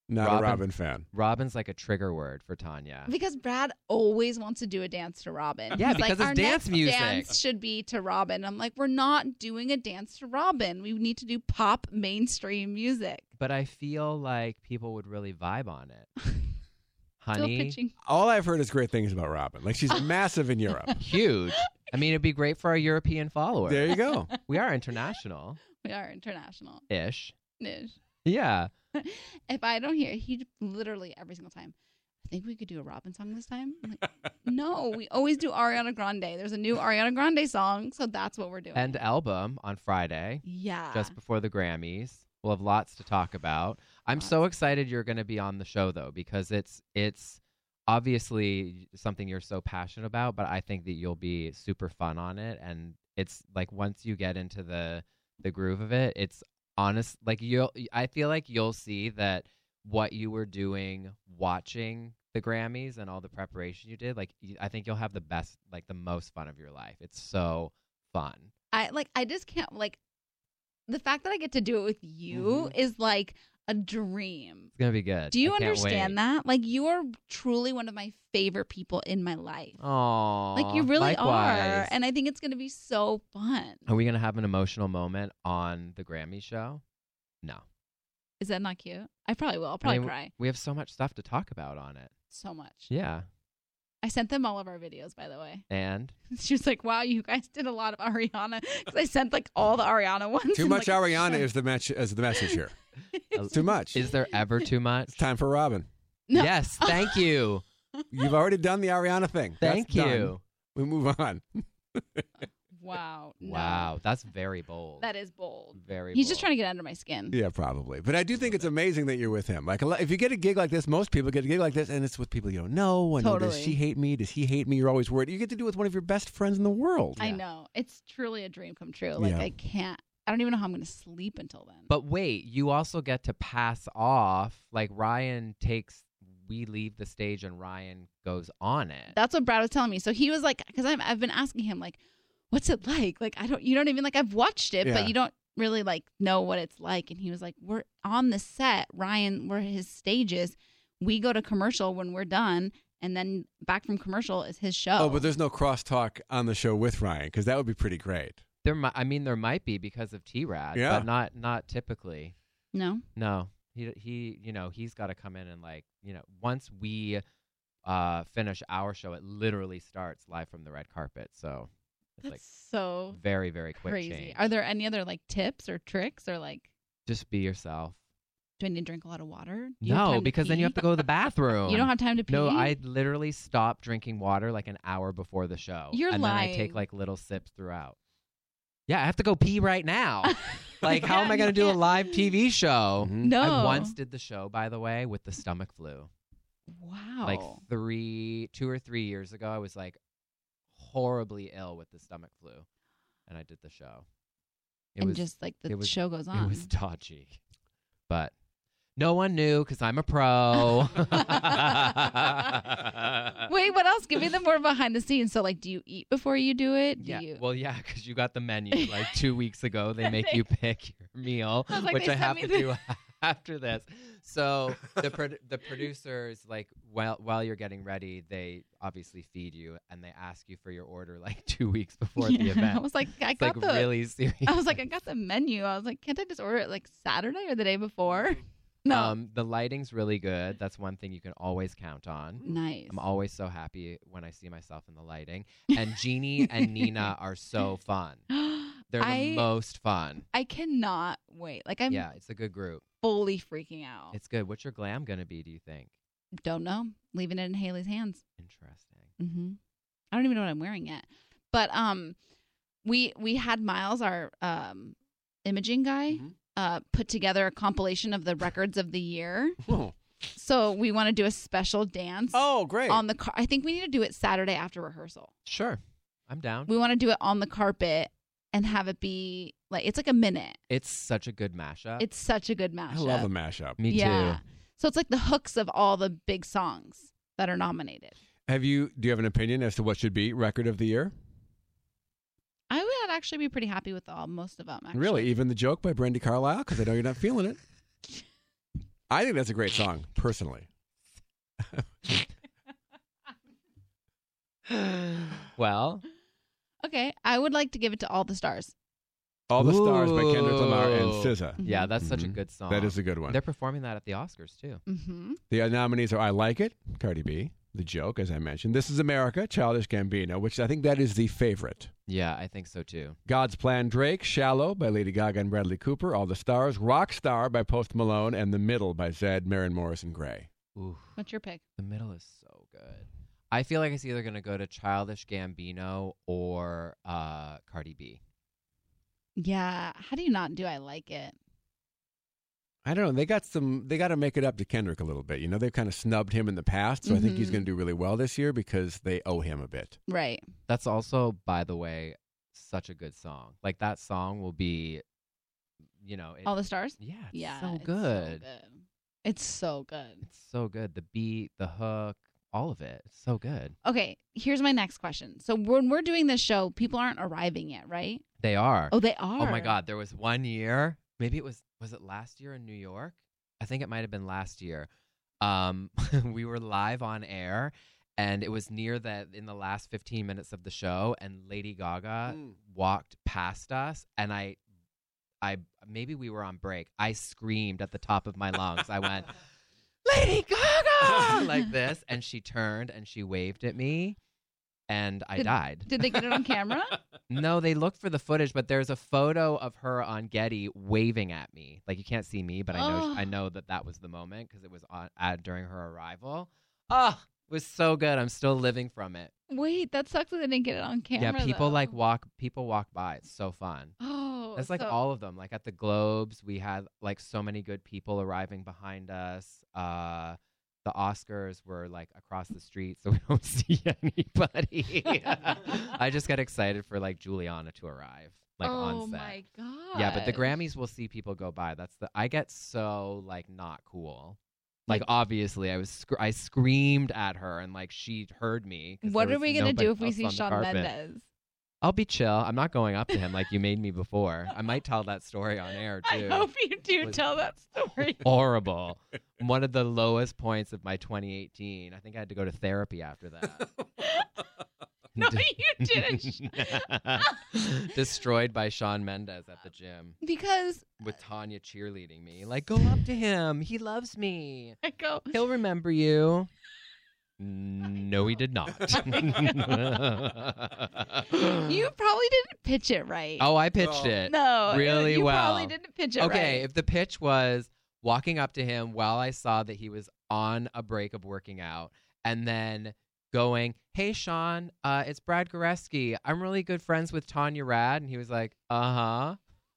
Not a Robin fan. Robin's like a trigger word for Tanya. Because Brad always wants to do a dance to Robin. Yeah, He's because like, it's dance our music. next dance should be to Robin. I'm like, we're not doing a dance to Robin. We need to do pop mainstream music. But I feel like people would really vibe on it. Still Honey, pitching. All I've heard is great things about Robin. Like she's massive in Europe. huge. I mean, it'd be great for our European followers. There you go. We are international-ish. We are international. Ish. Nish. Yeah. If I don't hear, he literally every single time. I think we could do a Robin song this time. I'm like, no, we always do Ariana Grande. There's a new Ariana Grande song, so that's what we're doing. And album on Friday, yeah, just before the Grammys. We'll have lots to talk about. I'm so excited you're going to be on the show, though, because it's obviously something you're so passionate about, but I think that you'll be super fun on it. And it's like once you get into the groove of it, it's honest. Like I feel like you'll see that what you were doing watching the Grammys and all the preparation you did, like I think you'll have the best, like the most fun of your life. It's so fun. I just can't, like, the fact that I get to do it with you is like a dream. It's going to be good. Do you I can't understand wait. that? Like, you are truly one of my favorite people in my life. Aw, Like, you really are. likewise. And I think it's going to be so fun. Are we going to have an emotional moment on the Grammy show? No. Is that not cute? I probably will. I'll probably I mean, cry. We have so much stuff to talk about on it. So much. Yeah. I sent them all of our videos, by the way. And She was like, wow, you guys did a lot of Ariana. Because I sent like all the Ariana ones. Too and, much like, Ariana is the message here. It's too much. is there ever too much? It's time for Robin. No. Yes. Thank you. You've already done the Ariana thing. Thank That's you. done. We move on. Wow. No. Wow. That's very bold. That is bold. Very He's bold. just trying to get under my skin. Yeah, probably. But I do think it's amazing that you're with him. Like, if you get a gig like this, most people get a gig like this, and it's with people you don't know. And Totally. does she hate me? Does he hate me? You're always worried. You get to do it with one of your best friends in the world. I know. It's truly a dream come true. Like, Yeah. I don't even know how I'm going to sleep until then. But wait, you also get to pass off, like we leave the stage and Ryan goes on it. That's what Brad was telling me. So he was like, because I've been asking him, like, what's it like? Like, you don't even, like, I've watched it, Yeah. but you don't really, like, know what it's like. And he was like, we're on the set, Ryan, we're his stages. We go to commercial when we're done, and then back from commercial is his show. Oh, but there's no crosstalk on the show with Ryan, because that would be pretty great. There might be because of T-Rad, Yeah. but not typically. No? No. He he's got to come in and, like, once we finish our show, it literally starts live from the red carpet. So it's That's like so very, very quick crazy. change. Are there any other, like, tips or tricks or, like, Just be yourself. do I need to drink a lot of water? Do you have No, time to because then you pee? have to go to the bathroom. You don't have time to pee? No, I literally stop drinking water like an hour before the show. You're and lying. then I take like little sips throughout. Yeah, I have to go pee right now. Like, how am I going to do a live TV show? Mhm. No. I once did the show, by the way, with the stomach flu. Wow. Like 2 or 3 years ago, I was like horribly ill with the stomach flu, and I did the show. and just like the show goes on. It was dodgy, but no one knew because I'm a pro. Wait, what else? Give me the more behind the scenes. So, like, do you eat before you do it? Do Yeah, you? well, yeah, because you got the menu like 2 weeks ago. They make you pick your meal, I was like, which they I have to sent me do after this. So the producers, like, while you're getting ready, they obviously feed you and they ask you for your order like 2 weeks before the Yeah. event. I was like, I It's got like the. really serious. I was like, I got the menu. I was like, can't I just order it like Saturday or the day before? No. The lighting's really good. That's one thing you can always count on. Nice. I'm always so happy when I see myself in the lighting. And Jeannie and Nina are so fun. They're the most fun. I cannot wait. Like, I'm Yeah, it's a good group. fully freaking out. It's good. What's your glam going to be, do you think? Don't know. Leaving it in Haley's hands. Interesting. Mm-hmm. I don't even know what I'm wearing yet. But we had Miles, our imaging guy, put together a compilation of the records of the year. Oh. So we want to do a special dance Oh, great. on the car. I think we need to do it Saturday after rehearsal. Sure. I'm down. We want to do it on the carpet and have it be like, it's like a minute. It's such a good mashup. It's such a good mashup. I love a mashup. Me yeah. too. So it's like the hooks of all the big songs that are nominated. Do you have an opinion as to what should be record of the year? I would actually be pretty happy with most of them. Actually. Really? Even the joke by Brandy Carlisle? Because I know you're not feeling it. I think that's a great song, personally. Well, Okay, I would like to give it to All the Stars. All the Stars by Kendrick Lamar and Ooh. SZA. yeah, that's such a Mhm. good song. That is a good one. They're performing that at the Oscars too. Mm-hmm. The nominees are I Like It, Cardi B, The Joke, as I mentioned. This Is America, Childish Gambino, which I think that is the favorite. Yeah, I think so too. God's Plan, Drake, Shallow by Lady Gaga and Bradley Cooper, All the Stars, Rockstar by Post Malone, and The Middle by Zedd, Maren Morrison Gray. Ooh, What's your pick? the middle is so good. I feel like it's either going to go to Childish Gambino or Cardi B. Yeah. How do you not do I Like It? I don't know. They got to make it up to Kendrick a little bit. You know, they've kind of snubbed him in the past, so I think he's Mhm. going to do really well this year because they owe him a bit. Right. That's also, by the way, such a good song. Like that song will be, All the Stars? yeah, it's Yeah. so it's good. It's so good. It's so good. The beat, the hook, all of it. It's so good. Okay, here's my next question. So when we're doing this show, people aren't arriving yet, right? They are. Oh, they are. Oh my God, there was one year. Maybe it was it last year in New York? I think it might have been last year. We were live on air, and it was in the last 15 minutes of the show, and Lady Gaga walked past us, and I maybe we were on break. I screamed at the top of my lungs. I went, Lady Gaga, like this, and she turned and she waved at me, and I died. Did they get it on camera? No, they looked for the footage, but there's a photo of her on Getty waving at me. Like you can't see me, but I know that was the moment because it was during her arrival. Oh, it was so good. I'm still living from it. Wait, that sucks that they didn't get it on camera. Yeah, people though. people walk by. It's so fun. Oh, It's like so- all of them. Like at the Globes, we had like so many good people arriving behind us. The Oscars were like across the street, so we don't see anybody. I just get excited for like Juliana to arrive, like on set. Oh my god. Yeah, but the Grammys will see people go by. I get so like not cool. Like obviously, I screamed at her and like she heard me. 'Cause What there are was we gonna nobody do if we else see on the Shawn carpet. Mendes? I'll be chill. I'm not going up to him like you made me before. I might tell that story on air too. I hope you do Was- tell that story. Horrible. One of the lowest points of my 2018. I think I had to go to therapy after that. No, you didn't. Destroyed by Shawn Mendes at the gym Because with Tanya cheerleading me. Like, go up to him. He loves me. I go, He'll remember you. No, he did not. you probably didn't pitch it right. Oh, I pitched it. no, really you well. probably didn't pitch it Okay, right. if the pitch was walking up to him while I saw that he was on a break of working out and then going, hey, Sean, it's Brad Goreski. I'm really good friends with Tanya Rad. And he was like, uh-huh.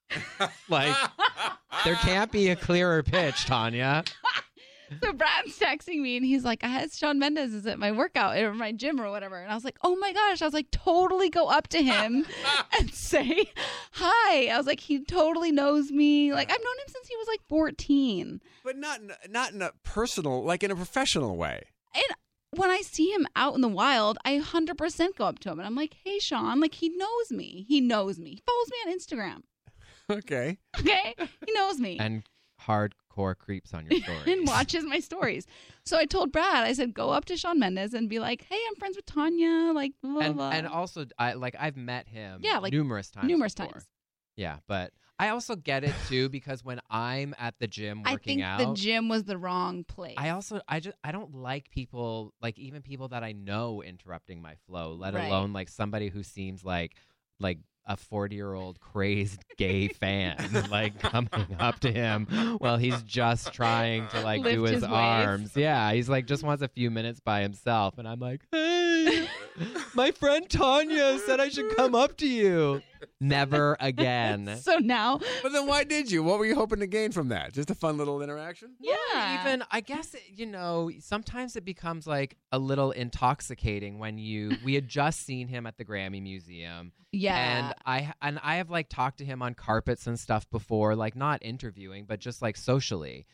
Like, there can't be a clearer pitch, Tanya. So Brad's texting me and he's like, I had Shawn Mendes is at my workout or my gym or whatever. And I was like, oh my gosh. I was like, totally go up to him and say hi. I was like, he totally knows me. Like, I've known him since he was like 14. But not in a personal, like in a professional way. And when I see him out in the wild, I 100% go up to him and I'm like, hey, Sean, like he knows me. He knows me. He follows me on Instagram. Okay. Okay. He knows me. And hardcore creeps on your story. And watches my stories. So I told Brad, I said, go up to Shawn Mendes and be like, hey, I'm friends with Tanya. Like, blah, blah, blah. And also, I've met him Yeah, like, numerous times. numerous before. times. Yeah, but I also get it too because when I'm at the gym I working think out, the gym was the wrong place. I don't like people, like even people that I know interrupting my flow, let Right. alone like somebody who seems like a 40-year-old crazed gay fan like coming up to him while he's just trying to like Lift do his his weights. arms. Yeah, he's like just wants a few minutes by himself and I'm like, "Hey, my friend Tanya said I should come up to you." Never again. So now, But then why did you? What were you hoping to gain from that? Just a fun little interaction? yeah. Even I guess sometimes it becomes like a little intoxicating when we had just seen him at the Grammy Museum. Yeah. And I have like talked to him on carpets and stuff before, like not interviewing, but just like socially.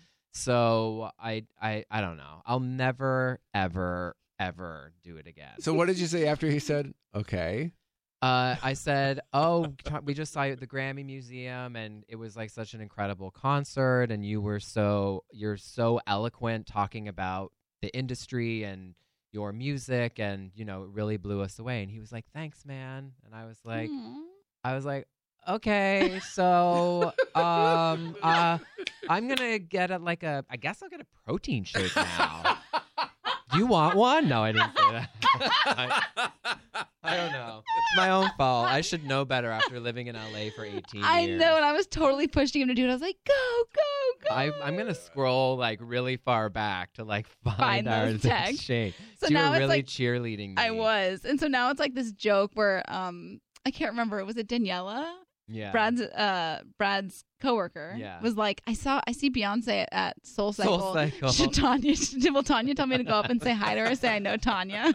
So I don't know. I'll never ever do it again. So what did you say after he said, okay? I said, "Oh, we just saw you at the Grammy Museum, and it was like such an incredible concert, and you're so eloquent talking about the industry and your music, and it really blew us away." And he was like, "Thanks, man." And I was like, "Okay, so I'm gonna get I guess I'll get a protein shake now. Do you want one?" No, I didn't say that. I don't know. It's my own fault. I should know better after living in LA for 18 years. I know, and I was totally pushing him to do it. I was like, go, go, go. I'm going to scroll really far back to find our those texts. exchange. So you now were it's really like, cheerleading me. I was. And so now it's like this joke where I can't remember. Was it Daniela? Yeah. Brad's coworker was like, I see Beyonce at Soul Cycle. Soul Cycle. Will Tanya tell me to go up and say hi to her? Say I know Tanya.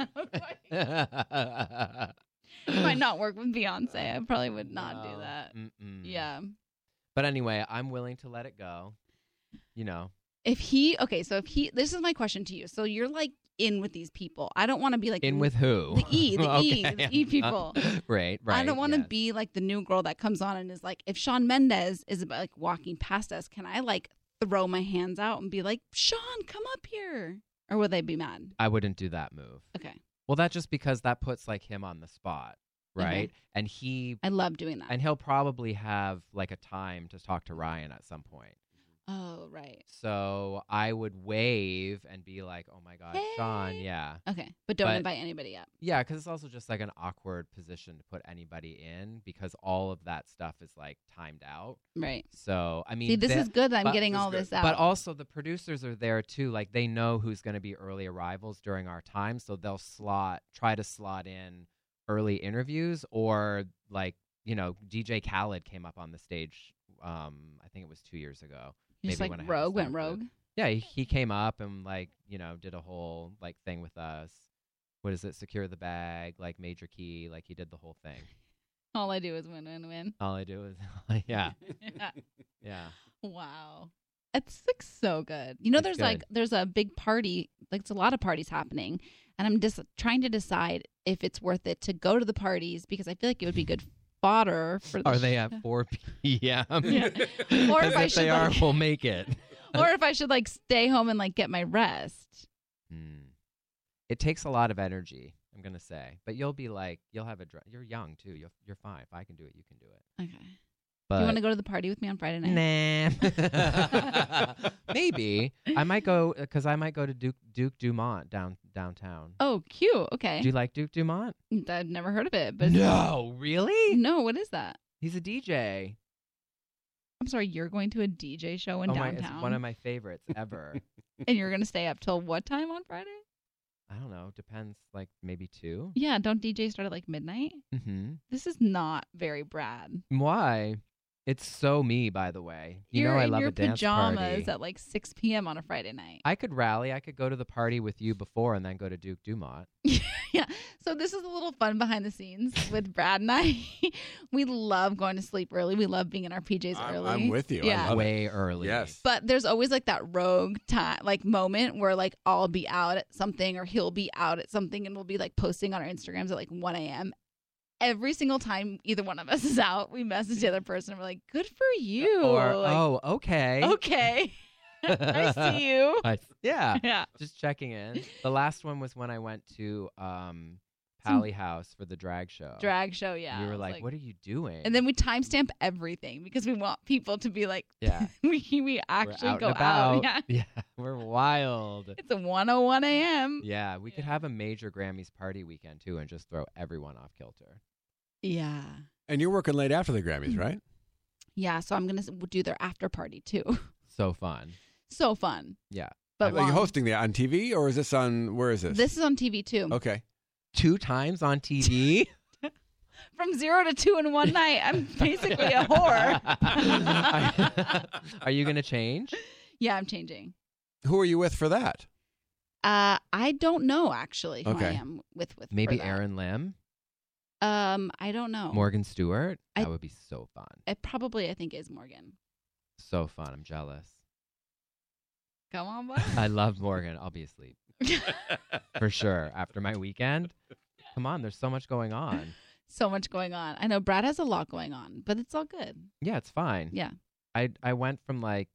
It might not work with Beyonce. I probably would not do that. Yeah. But anyway, I'm willing to let it go. This is my question to you. So you're like in with these people. I don't want to be like in with who? The E people. Right. I don't want to be like the new girl that comes on and is like, if Shawn Mendes is like walking past us, can I like throw my hands out and be like, Shawn, come up here? Or would they be mad? I wouldn't do that move. Okay. Well, that's just because that puts him on the spot, right? Okay. And I love doing that. And he'll probably have a time to talk to Ryan at some point. Oh, right. So I would wave and be like, "Oh my God, hey. Shawn, yeah." Okay, but don't invite anybody up. Yeah, because it's also just an awkward position to put anybody in because all of that stuff is timed out. Right. So I mean, see, this is good. I'm getting all this out. But also the producers are there too. They know who's going to be early arrivals during our time, so they'll try to slot in early interviews or DJ Khaled came up on the stage. I think it was 2 years ago. Just maybe when went rogue. Yeah, he came up and did a whole thing with us. What is it? Secure the bag, Major Key, he did the whole thing. All I do is win. All I do is yeah. Wow, it's so good. There's a big party. It's a lot of parties happening, and I'm just trying to decide if it's worth it to go to the parties because I feel like it would be good fodder for the Are they at 4 p.m.? Yeah. Or if they are, we'll make it. Or if I should stay home and get my rest. It takes a lot of energy, I'm gonna say, but you'll be you'll have you're young too. You're fine. If I can do it, you can do it. Okay. But do you want to go to the party with me on Friday night? Nah. Maybe I might go because I might go to Duke Dumont downtown. Oh, cute. Okay. Do you like Duke Dumont? I've never heard of it, but no, really? No. What is that? He's a DJ. I'm sorry. You're going to a DJ show in downtown? It's one of my favorites ever. And you're going to stay up till what time on Friday? I don't know. Depends. Maybe 2. Yeah. Don't DJs start at midnight? Mm-hmm. This is not very Brad. Why? It's so me, by the way. I love a dance party. You're in your pajamas at 6 p.m. on a Friday night. I could rally. I could go to the party with you before and then go to Duke Dumont. Yeah. So this is a little fun behind the scenes with Brad and I. We love going to sleep early. We love being in our PJs early. I'm with you. Yeah. I love way early. Yes. But there's always that rogue time, moment where I'll be out at something or he'll be out at something and we'll be posting on our Instagrams at 1 a.m. Every single time either one of us is out, we message the other person and we're like, good for you. Or, okay. Okay. I see you. Yeah. Yeah. Just checking in. The last one was when I went to Pally House for the drag show. Drag show, yeah. And you were like, what are you doing? And then we timestamp everything because we want people to be yeah. we actually out go out. Yeah. Yeah. We're wild. It's a 1:01 a.m. Yeah. We could have a major Grammys party weekend too and just throw everyone off kilter. Yeah. And you're working late after the Grammys, right? Yeah. So I'm going to do their after party too. So fun. So fun. Yeah. But are you hosting that on TV or is this where is this? This is on TV too. Okay. 2 times on TV? From 0 to 2 in one night. I'm basically a whore. Are you going to change? Yeah, I'm changing. Who are you with for that? I don't know actually who I am with Maybe Aaron Lim? I don't know. Morgan Stewart? That would be so fun. It I think is Morgan. So fun. I'm jealous. Come on, bud. I love Morgan. I'll be asleep. For sure. After my weekend. Come on, there's so much going on. so much going on. I know Brad has a lot going on, but it's all good. Yeah, it's fine. Yeah. I went from like,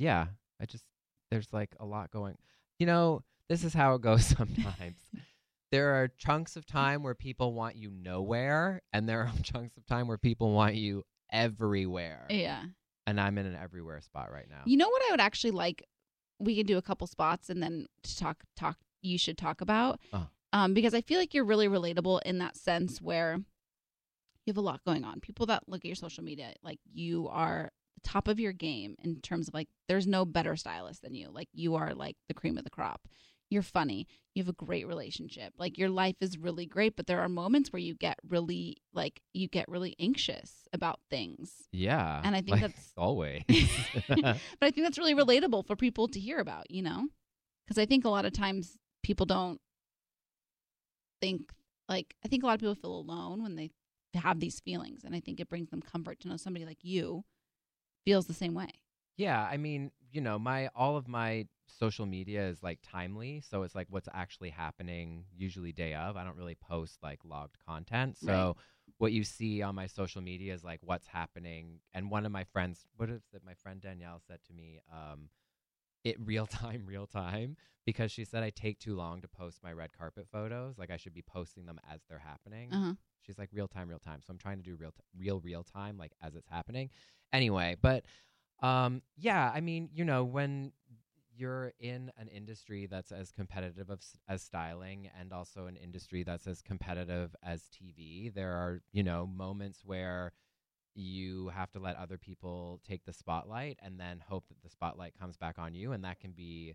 there's like a lot going. This is how it goes sometimes. There are chunks of time where people want you nowhere, and there are chunks of time where people want you everywhere. Yeah. And I'm in an everywhere spot right now. You know what I would actually like? We could do a couple spots and then to talk. You should talk about because I feel like you're really relatable in that sense where you have a lot going on. People that look at your social media, like you are the top of your game in terms of like there's no better stylist than you. Like you are like the cream of the crop. You're funny. You have a great relationship. Like your life is really great, but there are moments where you get really anxious about things. Yeah. And I think that's always. But I think that's really relatable for people to hear about, Because I think a lot of times people don't think I think a lot of people feel alone when they have these feelings, and I think it brings them comfort to know somebody like you feels the same way. Yeah, I mean, all of my social media is like timely, so it's like what's actually happening usually day of. I don't really post like logged content. So what you see on my social media is like what's happening. And one of my friends, my friend Danielle said to me, it real time, because she said I take too long to post my red carpet photos. Like I should be posting them as they're happening. Uh-huh. She's like real time. So I'm trying to do real time, like as it's happening. Anyway, but yeah, I mean, when you're in an industry that's as competitive as styling, and also an industry that's as competitive as TV, there are, moments where you have to let other people take the spotlight and then hope that the spotlight comes back on you. And that can be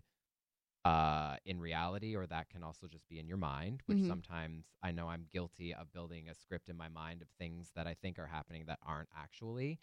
in reality, or that can also just be in your mind, which sometimes I know I'm guilty of building a script in my mind of things that I think are happening that aren't actually.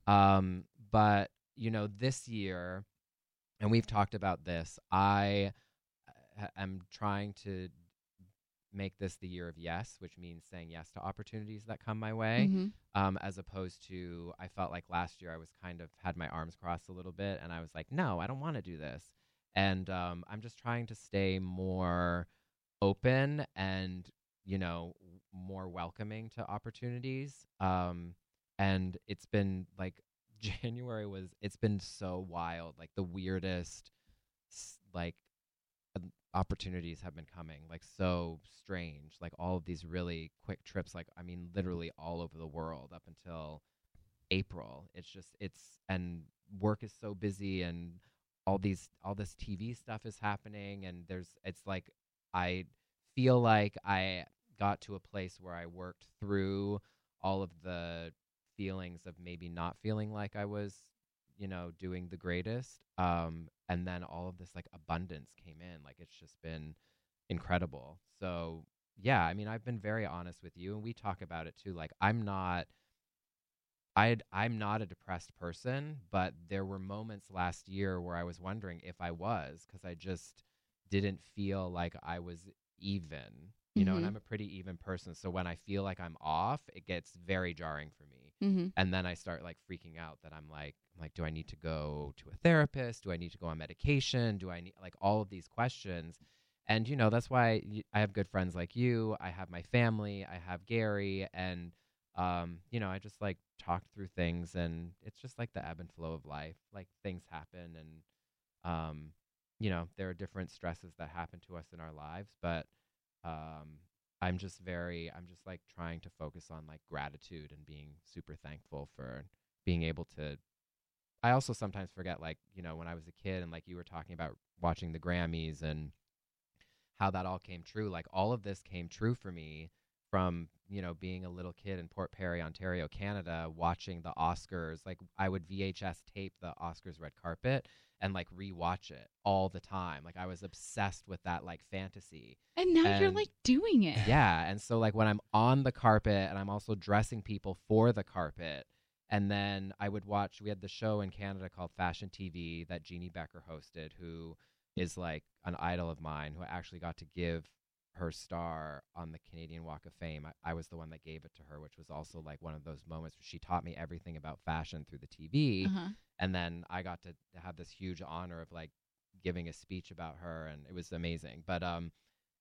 But, this year, and we've talked about this, I am trying to make this the year of yes, which means saying yes to opportunities that come my way, as opposed to, I felt like last year I was kind of had my arms crossed a little bit, and I was like, no, I don't want to do this. And I'm just trying to stay more open and, more welcoming to opportunities. And it's been like it's been so wild, like the weirdest, like opportunities have been coming, like so strange, like all of these really quick trips, like I mean literally all over the world up until April. And work is so busy, and all this TV stuff is happening, and it's like I feel like I got to a place where I worked through all of the feelings of maybe not feeling like I was, doing the greatest. And then all of this like abundance came in. Like it's just been incredible. So yeah, I mean, I've been very honest with you, and we talk about it too. Like I'm not a depressed person, but there were moments last year where I was wondering if I was, because I just didn't feel like I was even, and I'm a pretty even person. So when I feel like I'm off, it gets very jarring for me. And then I start like freaking out that I'm like, do I need to go to a therapist? Do I need to go on medication? Do I need like all of these questions? And, that's why I have good friends like you. I have my family. I have Gary. And, I just like talk through things, and it's just like the ebb and flow of life. Like things happen, and, there are different stresses that happen to us in our lives. But I'm just like trying to focus on like gratitude and being super thankful for being able to. I also sometimes forget, like, when I was a kid, and like you were talking about watching the Grammys and how that all came true. Like all of this came true for me from, being a little kid in Port Perry, Ontario, Canada, watching the Oscars. Like I would VHS tape the Oscars red carpet and like rewatch it all the time. Like I was obsessed with that like fantasy. And now you're like doing it. Yeah. And so like when I'm on the carpet, and I'm also dressing people for the carpet, and then I would watch, we had the show in Canada called Fashion TV that Jeannie Becker hosted, who is like an idol of mine, who I actually got to give her star on the Canadian Walk of Fame. I was the one that gave it to her, which was also like one of those moments where she taught me everything about fashion through the TV. And then I got to have this huge honor of like giving a speech about her, and it was amazing. But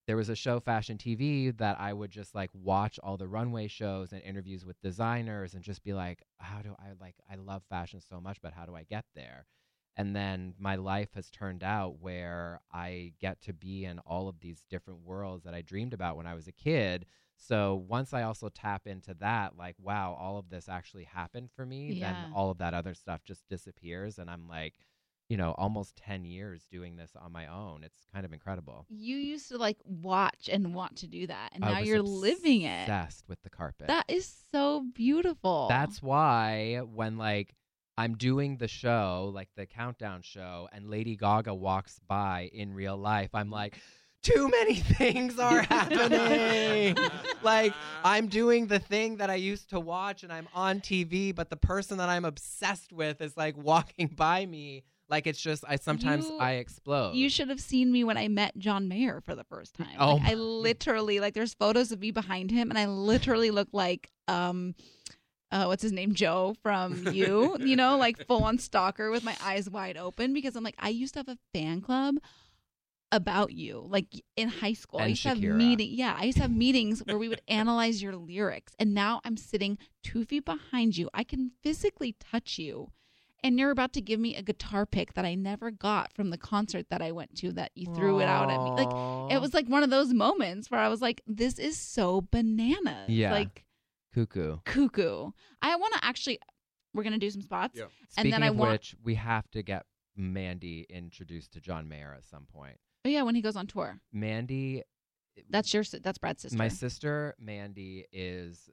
there was a show, Fashion TV, that I would just like watch all the runway shows and interviews with designers and just be like, I love fashion so much, but how do I get there? And then my life has turned out where I get to be in all of these different worlds that I dreamed about when I was a kid. So once I also tap into that, like, wow, all of this actually happened for me, then all of that other stuff just disappears. And I'm like, almost 10 years doing this on my own. It's kind of incredible. You used to like watch and want to do that, and I now was you're living it. Obsessed with the carpet. That is so beautiful. That's why when like I'm doing the show, like the countdown show, and Lady Gaga walks by in real life, I'm like, too many things are happening. Like, I'm doing the thing that I used to watch and I'm on TV, but the person that I'm obsessed with is like walking by me. Like, it's just, I explode. You should have seen me when I met John Mayer for the first time. Oh, like, I literally, like, there's photos of me behind him, and I literally look like, what's his name, Joe from You, like full on stalker with my eyes wide open, because I'm like, I used to have a fan club about you, like in high school. And I used to have Shakira. I used to have meetings where we would analyze your lyrics, and now I'm sitting 2 feet behind you. I can physically touch you, and you're about to give me a guitar pick that I never got from the concert that I went to that you threw it out at me. Like, it was like one of those moments where I was like, this is so bananas. Yeah. Like, cuckoo. I want to actually, we're going to do some spots. Yeah. Speaking and then of which, we have to get Mandy introduced to John Mayer at some point. Oh yeah, when he goes on tour. Mandy. That's Brad's sister. My sister, Mandy, is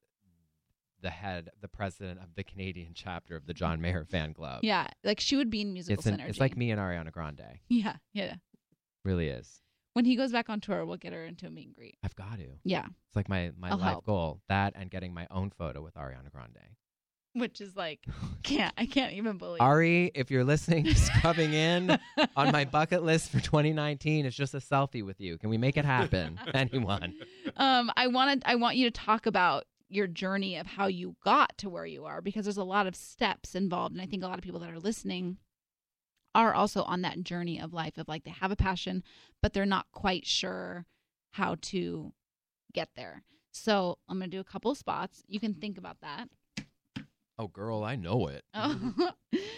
the president of the Canadian chapter of the John Mayer fan club. Yeah, like she would be in musical synergy. It's like me and Ariana Grande. Yeah. Really is. When he goes back on tour, we'll get her into a meet and greet. I've got to. Yeah. It's like my I'll life help. goal. That and getting my own photo with Ariana Grande. Which is like, I can't even believe. Ari, if you're listening, just coming in on my bucket list for 2019 is just a selfie with you. Can we make it happen? Anyone? I want you to talk about your journey of how you got to where you are, because there's a lot of steps involved, and I think a lot of people that are listening are also on that journey of life of like they have a passion, but they're not quite sure how to get there. So I'm going to do a couple of spots. You can think about that. Oh, girl, I know it. And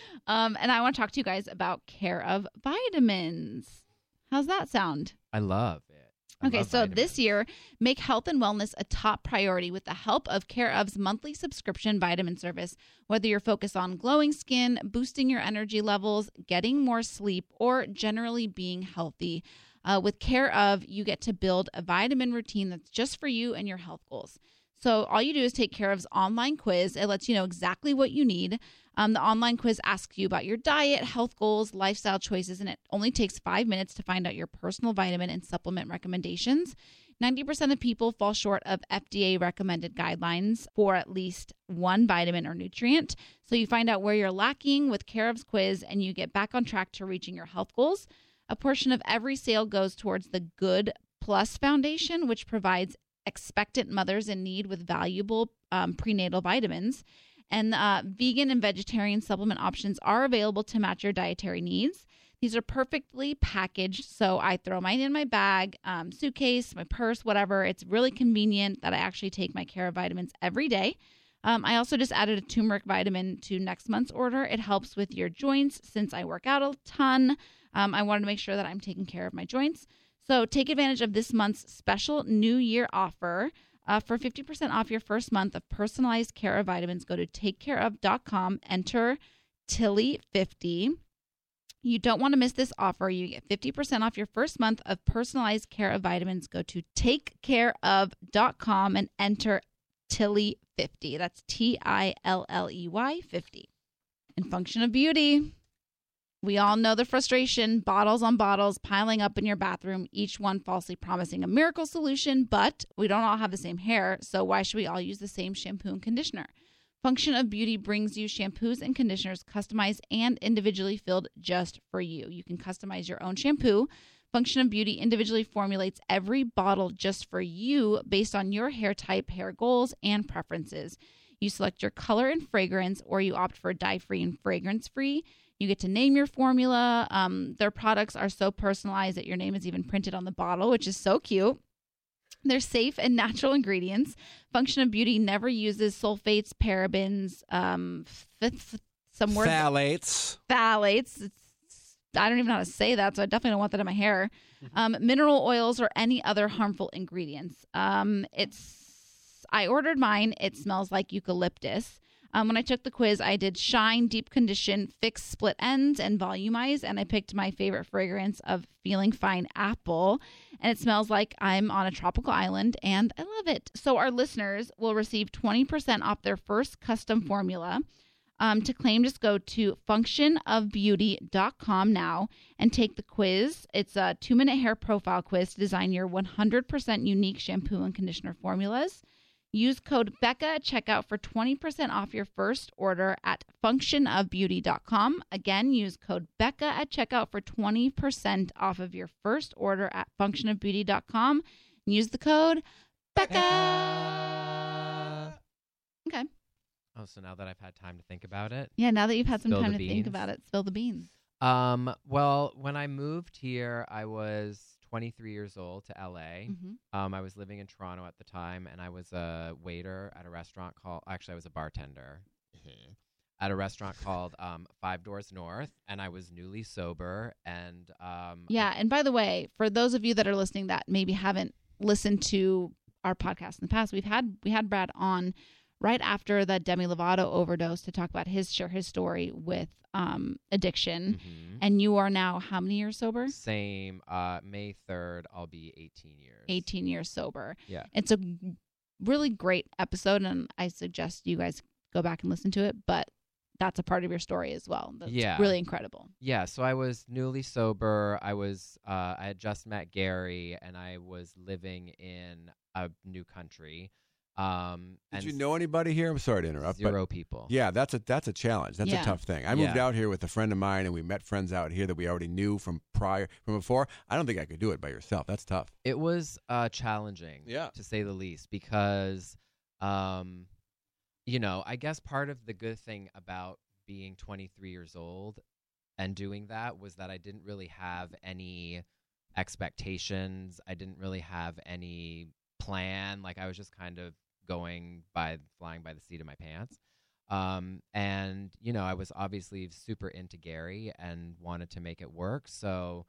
I want to talk to you guys about Care of Vitamins. How's that sound? I love it. Okay, so this year, make health and wellness a top priority with the help of Care of's monthly subscription vitamin service. Whether you're focused on glowing skin, boosting your energy levels, getting more sleep, or generally being healthy, with Care of, you get to build a vitamin routine that's just for you and your health goals. So all you do is take Care of's online quiz. It lets you know exactly what you need. The online quiz asks you about your diet, health goals, lifestyle choices, and it only takes 5 minutes to find out your personal vitamin and supplement recommendations. 90% of people fall short of FDA recommended guidelines for at least one vitamin or nutrient. So you find out where you're lacking with Care of's quiz, and you get back on track to reaching your health goals. A portion of every sale goes towards the Good Plus Foundation, which provides expectant mothers in need with valuable prenatal vitamins. And vegan and vegetarian supplement options are available to match your dietary needs. These are perfectly packaged, so I throw mine in my bag, suitcase, my purse, whatever. It's really convenient that I actually take my Care of Vitamins every day. I also just added a turmeric vitamin to next month's order. It helps with your joints since I work out a ton. I wanted to make sure that I'm taking care of my joints. So take advantage of this month's special New Year offer. For 50% off your first month of personalized Care of Vitamins, go to takecareof.com, enter Tilly50. You don't want to miss this offer. You get 50% off your first month of personalized Care of Vitamins. Go to takecareof.com and enter Tilly50. That's Tilley 50. And Function of Beauty. We all know the frustration, bottles on bottles piling up in your bathroom, each one falsely promising a miracle solution, but we don't all have the same hair, so why should we all use the same shampoo and conditioner? Function of Beauty brings you shampoos and conditioners customized and individually filled just for you. You can customize your own shampoo. Function of Beauty individually formulates every bottle just for you based on your hair type, hair goals, and preferences. You select your color and fragrance, or you opt for dye-free and fragrance-free. You get to name your formula. Their products are so personalized that your name is even printed on the bottle, which is so cute. They're safe and natural ingredients. Function of Beauty never uses sulfates, parabens, some words. Phthalates. I don't even know how to say that, so I definitely don't want that in my hair. Mineral oils or any other harmful ingredients. I ordered mine. It smells like eucalyptus. When I took the quiz, I did shine, deep condition, fix split ends, and volumize, and I picked my favorite fragrance of Feeling Fine Apple, and it smells like I'm on a tropical island, and I love it. So our listeners will receive 20% off their first custom formula. To claim, just go to functionofbeauty.com now and take the quiz. It's a 2-minute hair profile quiz to design your 100% unique shampoo and conditioner formulas. Use code Becca at checkout for 20% off your first order at functionofbeauty.com. Again, use code Becca at checkout for 20% off of your first order at functionofbeauty.com. Use the code Becca. Okay. Oh, so now that I've had time to think about it. Yeah, now that you've had some Spill time the to think beans. about it, spill the beans. Well, when I moved here, I was 23 years old to LA. I was living in Toronto at the time, and I was a waiter at a restaurant I was a bartender at a restaurant called 5 Doors North, and I was newly sober. And and by the way, for those of you that are listening that maybe haven't listened to our podcast in the past, we had Brad on right after the Demi Lovato overdose to talk about his story with addiction. And you are now how many years sober? Same. May 3rd, I'll be 18 years. 18 years sober. Yeah. It's a really great episode, and I suggest you guys go back and listen to it, but that's a part of your story as well. That's really incredible. Yeah, so I was newly sober. I had just met Gary, and I was living in a new country. Did you know anybody here? I'm sorry to interrupt. Zero people. Yeah, that's a challenge. That's a tough thing. I moved out here with a friend of mine, and we met friends out here that we already knew from before. I don't think I could do it by yourself. That's tough. It was challenging, to say the least, because, I guess part of the good thing about being 23 years old and doing that was that I didn't really have any expectations. I didn't really have any plan. Like, I was just kind of flying by the seat of my pants. And, I was obviously super into Gary and wanted to make it work. So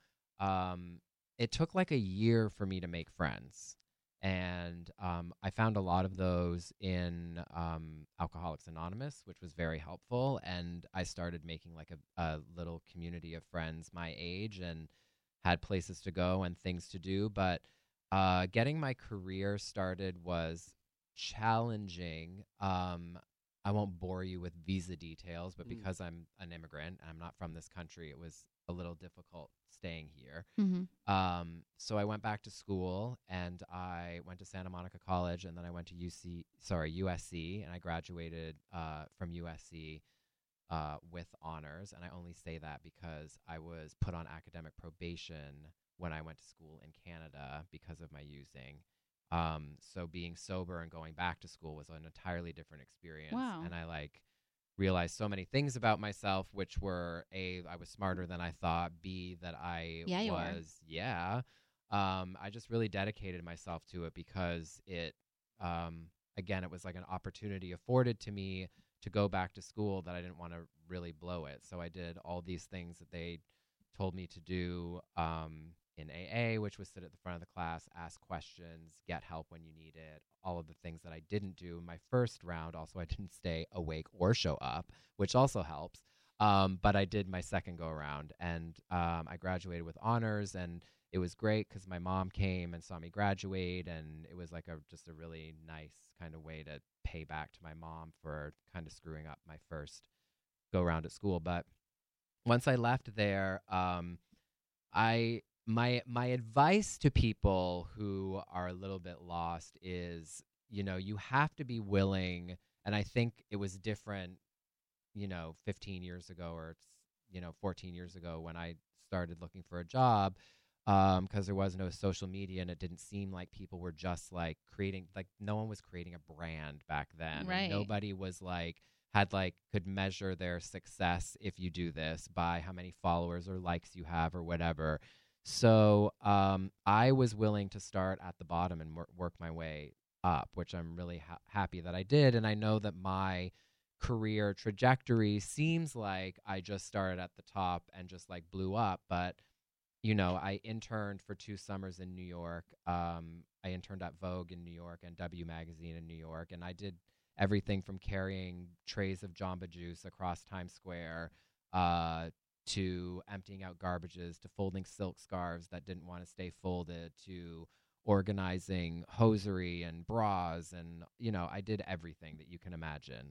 it took like a year for me to make friends. And I found a lot of those in Alcoholics Anonymous, which was very helpful. And I started making like a little community of friends my age and had places to go and things to do. But getting my career started was challenging. I won't bore you with visa details, but because I'm an immigrant and I'm not from this country, it was a little difficult staying here. So I went back to school, and I went to Santa Monica College, and then I went to USC, and I graduated from USC with honors. And I only say that because I was put on academic probation when I went to school in Canada because of my using. So being sober and going back to school was an entirely different experience. Wow. And I realized so many things about myself, which were A, I was smarter than I thought, B, that I I just really dedicated myself to it because it, again, it was like an opportunity afforded to me to go back to school that I didn't want to really blow it. So I did all these things that they told me to do, in AA, which was sit at the front of the class, ask questions, get help when you need it, all of the things that I didn't do in my first round. Also, I didn't stay awake or show up, which also helps. But I did my second go around, and I graduated with honors, and it was great because my mom came and saw me graduate, and it was like just a really nice kind of way to pay back to my mom for kind of screwing up my first go around at school. But once I left there, my advice to people who are a little bit lost is, you have to be willing, and I think it was different, 15 years ago or 14 years ago when I started looking for a job, because there was no social media, and it didn't seem like people were just no one was creating a brand back then. Right. Nobody was could measure their success if you do this by how many followers or likes you have or whatever. So I was willing to start at the bottom and work my way up, which I'm really happy that I did. And I know that my career trajectory seems like I just started at the top and just like blew up. But, you know, I interned for 2 summers in New York. I interned at Vogue in New York and W Magazine in New York. And I did everything from carrying trays of Jamba Juice across Times Square to emptying out garbages, to folding silk scarves that didn't want to stay folded, to organizing hosiery and bras. And, you know, I did everything that you can imagine.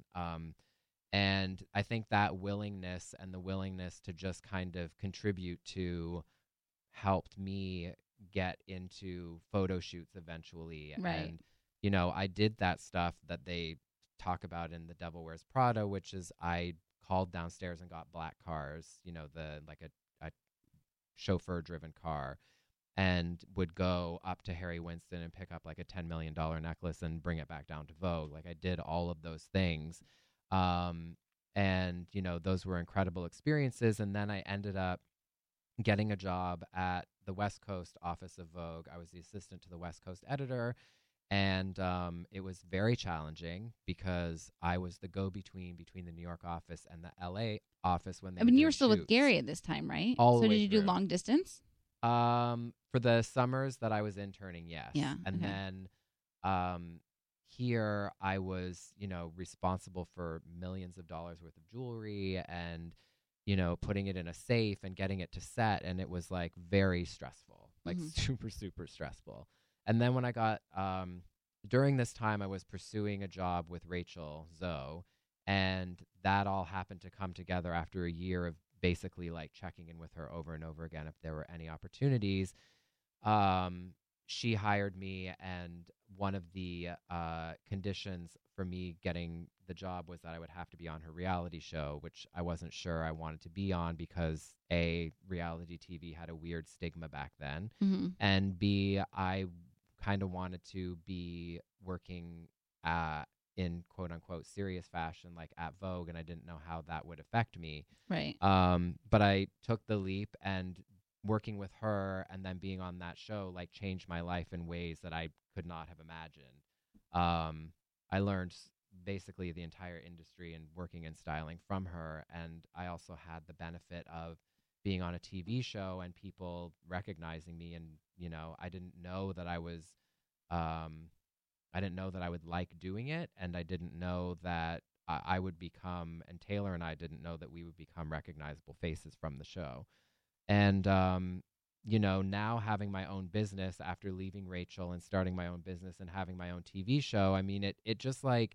And I think that willingness and the willingness to just kind of contribute to helped me get into photo shoots eventually. Right. And, you know, I did that stuff that they talk about in The Devil Wears Prada, which is I called downstairs and got black cars, you know, a chauffeur-driven car, and would go up to Harry Winston and pick up like a $10 million necklace and bring it back down to Vogue. Like I did all of those things. And, you know, those were incredible experiences. And then I ended up getting a job at the West Coast office of Vogue. I was the assistant to the West Coast editor. And it was very challenging because I was the go-between between the New York office and the LA office when they. I mean, were you were doing still with shoots. Gary at this time, right? All the so way did you do through. long distance? For the summers that I was interning, yes. Yeah, And okay. then here I was, you know, responsible for millions of dollars worth of jewelry and, you know, putting it in a safe and getting it to set. And it was like very stressful, like super, super stressful. And then when I got, during this time, I was pursuing a job with Rachel Zoe, and that all happened to come together after a year of basically like checking in with her over and over again if there were any opportunities. She hired me, and one of the conditions for me getting the job was that I would have to be on her reality show, which I wasn't sure I wanted to be on because A, reality TV had a weird stigma back then, and B, I kind of wanted to be working in quote unquote serious fashion, like at Vogue, and I didn't know how that would affect me. Right. But I took the leap, and working with her and then being on that show like changed my life in ways that I could not have imagined. I learned basically the entire industry and working in styling from her, and I also had the benefit of being on a TV show and people recognizing me. And, you know, I didn't know that I would like doing it. And I didn't know that I would become, and Taylor and I didn't know that we would become recognizable faces from the show. And, you know, now having my own business after leaving Rachel and starting my own business and having my own TV show, I mean, it just like,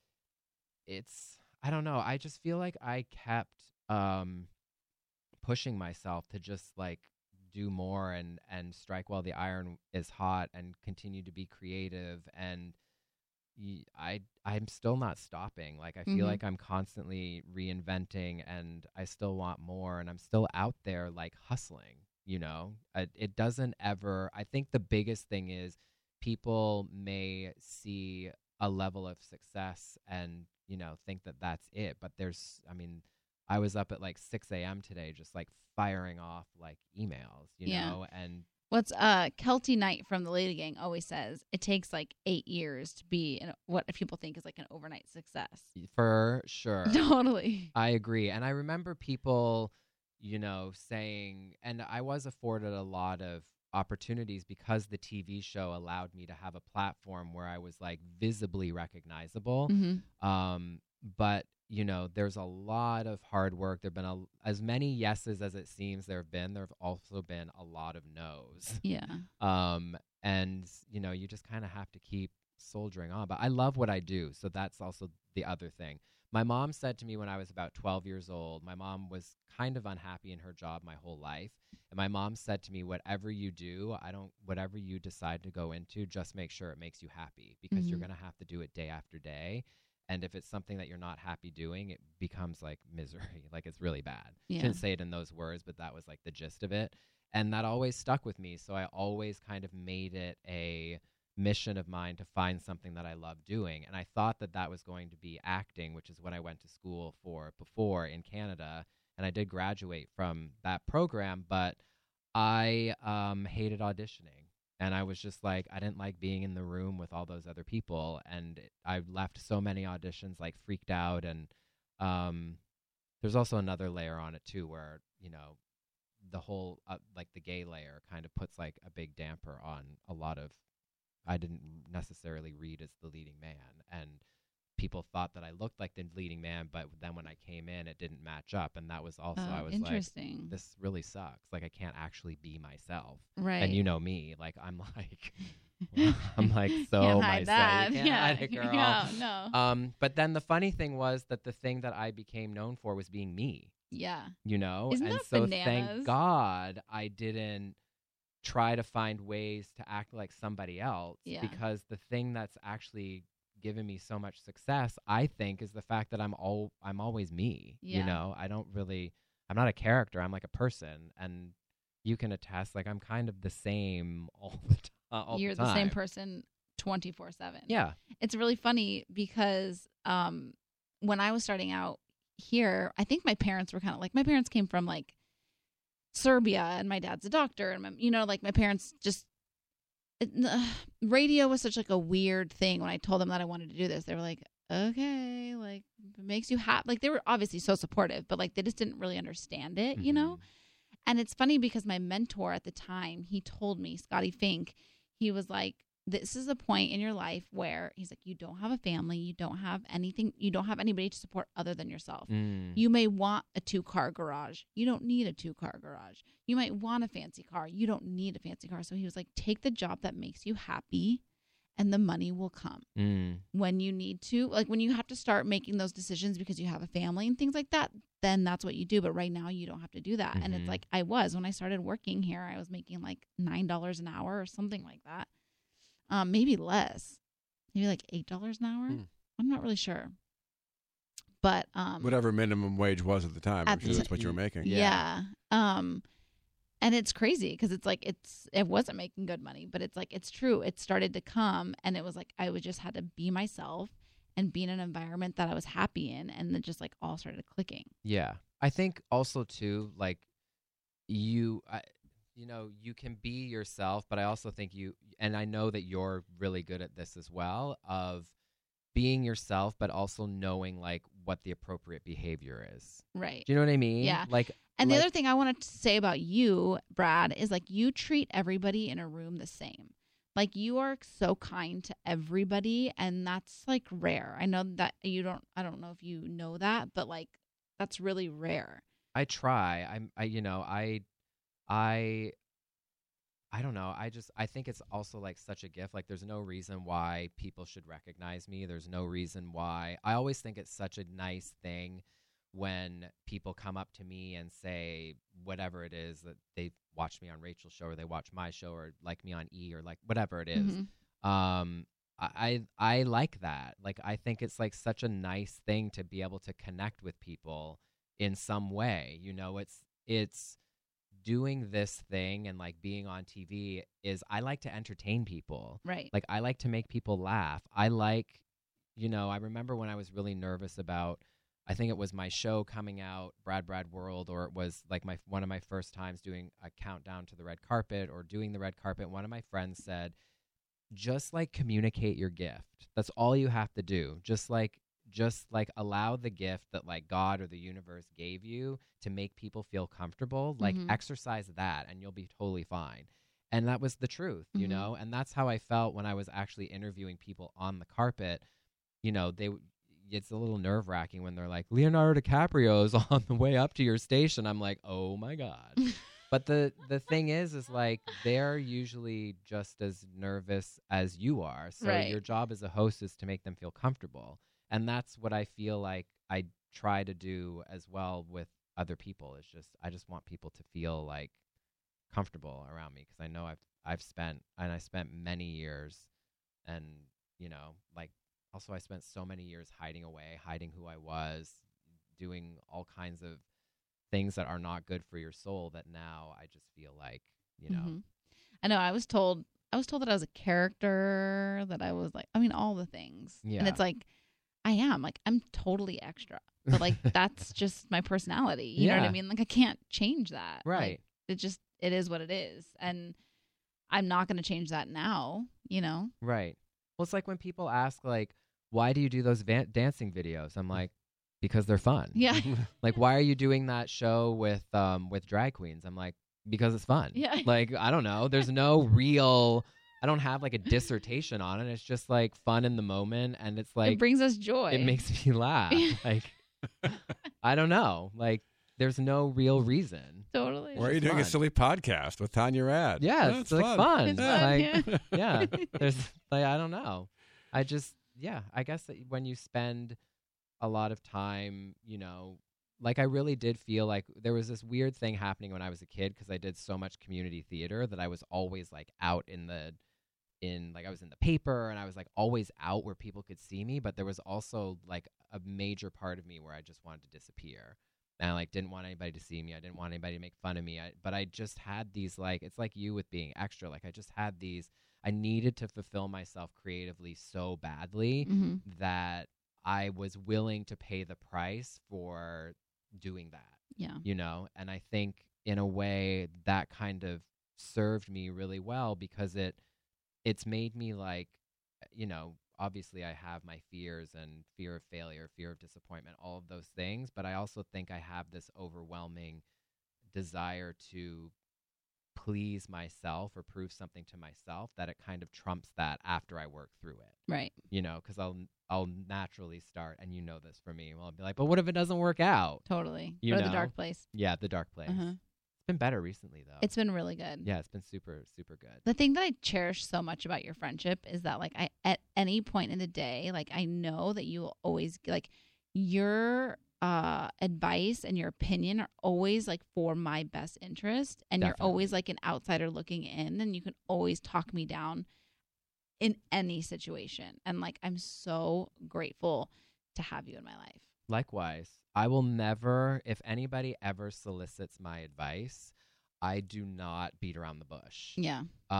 I don't know. I just feel like I kept, pushing myself to just like do more and strike while the iron is hot and continue to be creative. And I'm still not stopping. Like I feel like I'm constantly reinventing, and I still want more, and I'm still out there like hustling, you know. It doesn't ever, I think the biggest thing is people may see a level of success and, you know, think that that's it, but I was up at like 6 a.m. today just like firing off like emails, you know, and what's Kelty Knight from the Lady Gang always says, it takes like 8 years to be what people think is like an overnight success. For sure. Totally. I agree. And I remember people, you know, saying, and I was afforded a lot of opportunities because the TV show allowed me to have a platform where I was like visibly recognizable. But, you know, there's a lot of hard work. There have been as many yeses as it seems there have also been a lot of no's. Yeah. And, you know, you just kind of have to keep soldiering on. But I love what I do. So that's also the other thing. My mom said to me when I was about 12 years old, my mom was kind of unhappy in her job my whole life. And my mom said to me, whatever you do, whatever you decide to go into, just make sure it makes you happy, because you're going to have to do it day after day. And if it's something that you're not happy doing, it becomes like misery. Like it's really bad. Yeah. Shouldn't say it in those words, but that was like the gist of it. And that always stuck with me. So I always kind of made it a mission of mine to find something that I love doing. And I thought that that was going to be acting, which is what I went to school for before in Canada. And I did graduate from that program, but I hated auditioning, and I was just like, I didn't like being in the room with all those other people, and I left so many auditions like freaked out, and there's also another layer on it too, where the whole like the gay layer kind of puts like a big damper on a lot of. I didn't necessarily read as the leading man, and people thought that I looked like the leading man, but then when I came in, it didn't match up, and that was also I was interesting. like, this really sucks. Like I can't actually be myself, Right? And you know me, like I'm like so can't myself. hide that. You can't hide it, girl. Yeah, no. But then the funny thing was that the thing that I became known for was being me. Yeah. And Isn't that so bananas? thank God I didn't try to find ways to act like somebody else, because the thing that's actually given me so much success, I think, is the fact that I'm always me. Yeah. I'm not a character. I'm like a person, and you can attest. Like I'm kind of the same all the time. You're the same person 24/7. Yeah. It's really funny because when I was starting out here, I think my parents were kind of like, my parents came from like Serbia, and my dad's a doctor, and my parents just radio was such like a weird thing. When I told them that I wanted to do this, they were like, okay, like it makes you happy. Like they were obviously so supportive, but like they just didn't really understand it, And it's funny because my mentor at the time, he told me, Scotty Fink, he was like, this is a point in your life where he's like, you don't have a family, you don't have anything, you don't have anybody to support other than yourself. You may want a 2-car garage. You don't need a 2-car garage. You might want a fancy car. You don't need a fancy car. So he was like, take the job that makes you happy, and the money will come when you need to. Like when you have to start making those decisions because you have a family and things like that, then that's what you do. But right now you don't have to do that. And it's like when I started working here, I was making like $9 an hour or something like that. Maybe less, maybe like $8 an hour. I'm not really sure, but whatever minimum wage was at the time, I'm sure that's what you were making. Yeah. And it's crazy because it's like it wasn't making good money, but it's like it's true. It started to come, and it was like I just had to be myself and be in an environment that I was happy in, and then just like all started clicking. Yeah, I think also too, like you can be yourself, but I also think and I know that you're really good at this as well, of being yourself, but also knowing like what the appropriate behavior is. Right. Do you know what I mean? Yeah. And the other thing I wanted to say about you, Brad, is like you treat everybody in a room the same. Like you are so kind to everybody, and that's like rare. I know that I don't know if you know that, but like that's really rare. I try. I don't know. I think it's also like such a gift. Like there's no reason why people should recognize me. There's no reason why. I always think it's such a nice thing when people come up to me and say whatever it is that they watched me on Rachel's show, or they watch my show, or like me on E, or like whatever it is. I like that. Like I think it's like such a nice thing to be able to connect with people in some way. It's doing this thing and like being on TV is I like to entertain people. Right. Like I like to make people laugh. I like, I remember when I was really nervous about, I think it was my show coming out, Brad World, or it was like one of my first times doing a countdown to the red carpet or doing the red carpet. One of my friends said, just like communicate your gift. That's all you have to do. Just like allow the gift that like God or the universe gave you to make people feel comfortable. Like exercise that and you'll be totally fine. And that was the truth, and that's how I felt when I was actually interviewing people on the carpet. It's a little nerve wracking when they're like, Leonardo DiCaprio's on the way up to your station. I'm like, oh my God. But the thing is like they're usually just as nervous as you are. So your job as a host is to make them feel comfortable. And that's what I feel like I try to do as well with other people. It's just I just want people to feel like comfortable around me, because I know I spent many years, and like also I spent so many years hiding who I was, doing all kinds of things that are not good for your soul, that now I just feel like I know I was told that I was a character, that I was like, all the things. Yeah. And it's like I'm totally extra, but like that's just my personality. You know what I mean? Like I can't change that. Right. Like, it is what it is. And I'm not going to change that now, you know? Right. Well, it's like when people ask, like, why do you do those dancing videos? I'm like, because they're fun. Yeah. Like, why are you doing that show with drag queens? I'm like, because it's fun. Yeah. Like, I don't know. There's no real, I don't have like a dissertation on it. It's just like fun in the moment. And it's like, it brings us joy. it makes me laugh. Like, I don't know. Like, there's no real reason. Totally. Why are you doing a fun. silly podcast with Tanya Rad? Yeah, That's it's like fun. It's fun, Like, yeah. There's like, I don't know. I just, yeah, I guess that when you spend a lot of time, you know, like I really did feel like there was this weird thing happening when I was a kid because I did so much community theater that I was always like out like I was in the paper and I was like always out where people could see me, but there was also like a major part of me where I just wanted to disappear. And I like didn't want anybody to see me. I didn't want anybody to make fun of me. But I just had these like, it's like you with being extra. Like I just had these, I needed to fulfill myself creatively so badly Mhm. that I was willing to pay the price for doing that, Yeah. you know? And I think in a way that kind of served me really well because it's made me like, you know, obviously I have my fears and fear of failure, fear of disappointment, all of those things. But I also think I have this overwhelming desire to please myself or prove something to myself that it kind of trumps that after I work through it, Right. you know, because I'll naturally start, and you know this for me, I'll be like, but what if it doesn't work out? Totally. You Go to know. the dark place. Yeah, the dark place. Uh-huh. It's been better recently, though. It's been really good. Yeah, it's been super, super good. The thing that I cherish so much about your friendship is that, like, I at any point in the day, like, I know that you will always, like, your advice and your opinion are always, like, for my best interest. And you're always, like, an outsider looking in, and you can always talk me down in any situation. And, like, I'm so grateful to have you in my life. Likewise, I will never, if anybody ever solicits my advice, I do not beat around the bush. Yeah.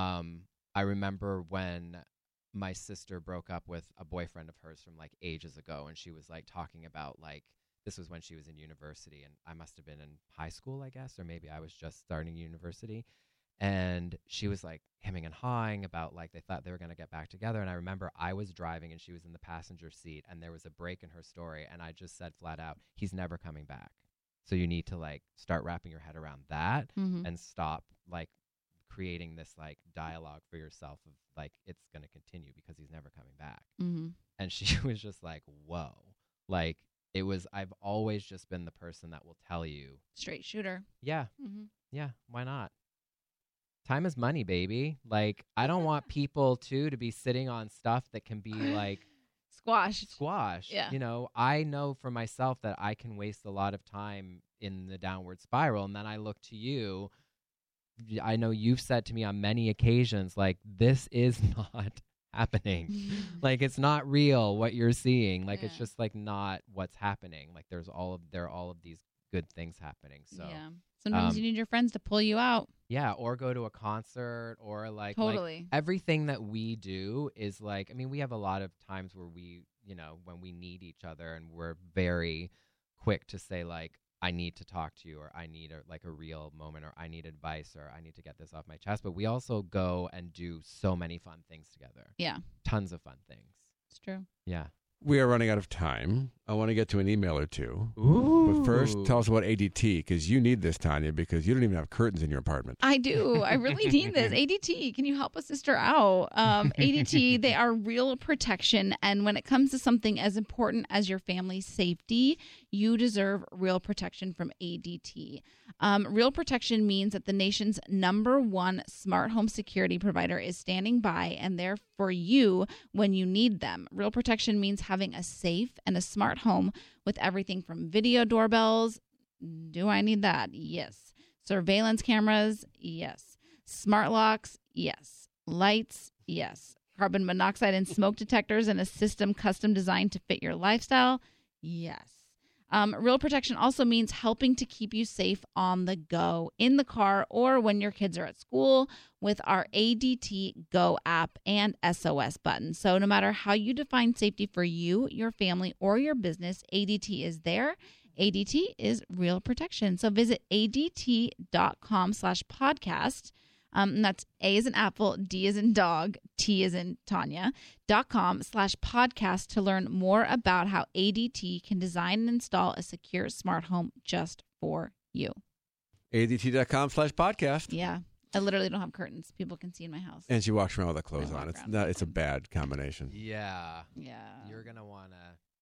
I remember when my sister broke up with a boyfriend of hers from like ages ago, and she was like talking about like, this was when she was in university, and I must have been in high school, I guess, or maybe I was just starting university. And she was like hemming and hawing about like they thought they were going to get back together. And I remember I was driving and she was in the passenger seat, and there was a break in her story. And I just said flat out, he's never coming back. So you need to like start wrapping your head around that Mm-hmm. and stop like creating this like dialogue for yourself of like it's going to continue because he's never coming back. Mm-hmm. And she was just like, whoa. Like it was, I've always just been the person that will tell you, Straight shooter. yeah, Mm-hmm. yeah, why not? Time is money, baby. Like, I don't want people to be sitting on stuff that can be like Squashed. squashed. Yeah. You know, I know for myself that I can waste a lot of time in the downward spiral. And then I look to you. I know you've said to me on many occasions, like, this is not happening. Like, it's not real what you're seeing. Like, it's Yeah. just like not what's happening. Like, there are all of these good things happening. So Yeah. Sometimes you need your friends to pull you out. yeah, or go to a concert or like Totally. everything that we do is like, I mean, we have a lot of times where we, you know, when we need each other and we're very quick to say like, I need to talk to you, or I need a real moment, or I need advice, or I need to get this off my chest. But we also go and do so many fun things together. Yeah. Tons of fun things. It's true. Yeah. We are running out of time. I want to get to an email or two. Ooh. But first, tell us about ADT, because you need this, Tanya, because you don't even have curtains in your apartment. I do. I really need this. ADT, can you help a sister out? ADT, they are real protection. And when it comes to something as important as your family's safety, you deserve real protection from ADT. Real protection means that the nation's #1 smart home security provider is standing by and there for you when you need them. Real protection means having a safe and a smart home with everything from video doorbells. Do I need that? Yes. Surveillance cameras? Yes. Smart locks? Yes. Lights? Yes. Carbon monoxide and smoke detectors and a system custom designed to fit your lifestyle? Yes. Real protection also means helping to keep you safe on the go, in the car, or when your kids are at school with our ADT Go app and SOS button. So no matter how you define safety for you, your family, or your business, ADT is there ADT is real protection. So visit ADT.com/podcast. And that's A as in apple, D as in dog, T as in Tanya.com/podcast to learn more about how ADT can design and install a secure smart home just for you. ADT.com/podcast. Yeah. I literally don't have curtains. People can see in my house. And she walks around with her clothes I on. walk It's around not. with It's a them. bad combination. Yeah. Yeah. You're gonna wanna.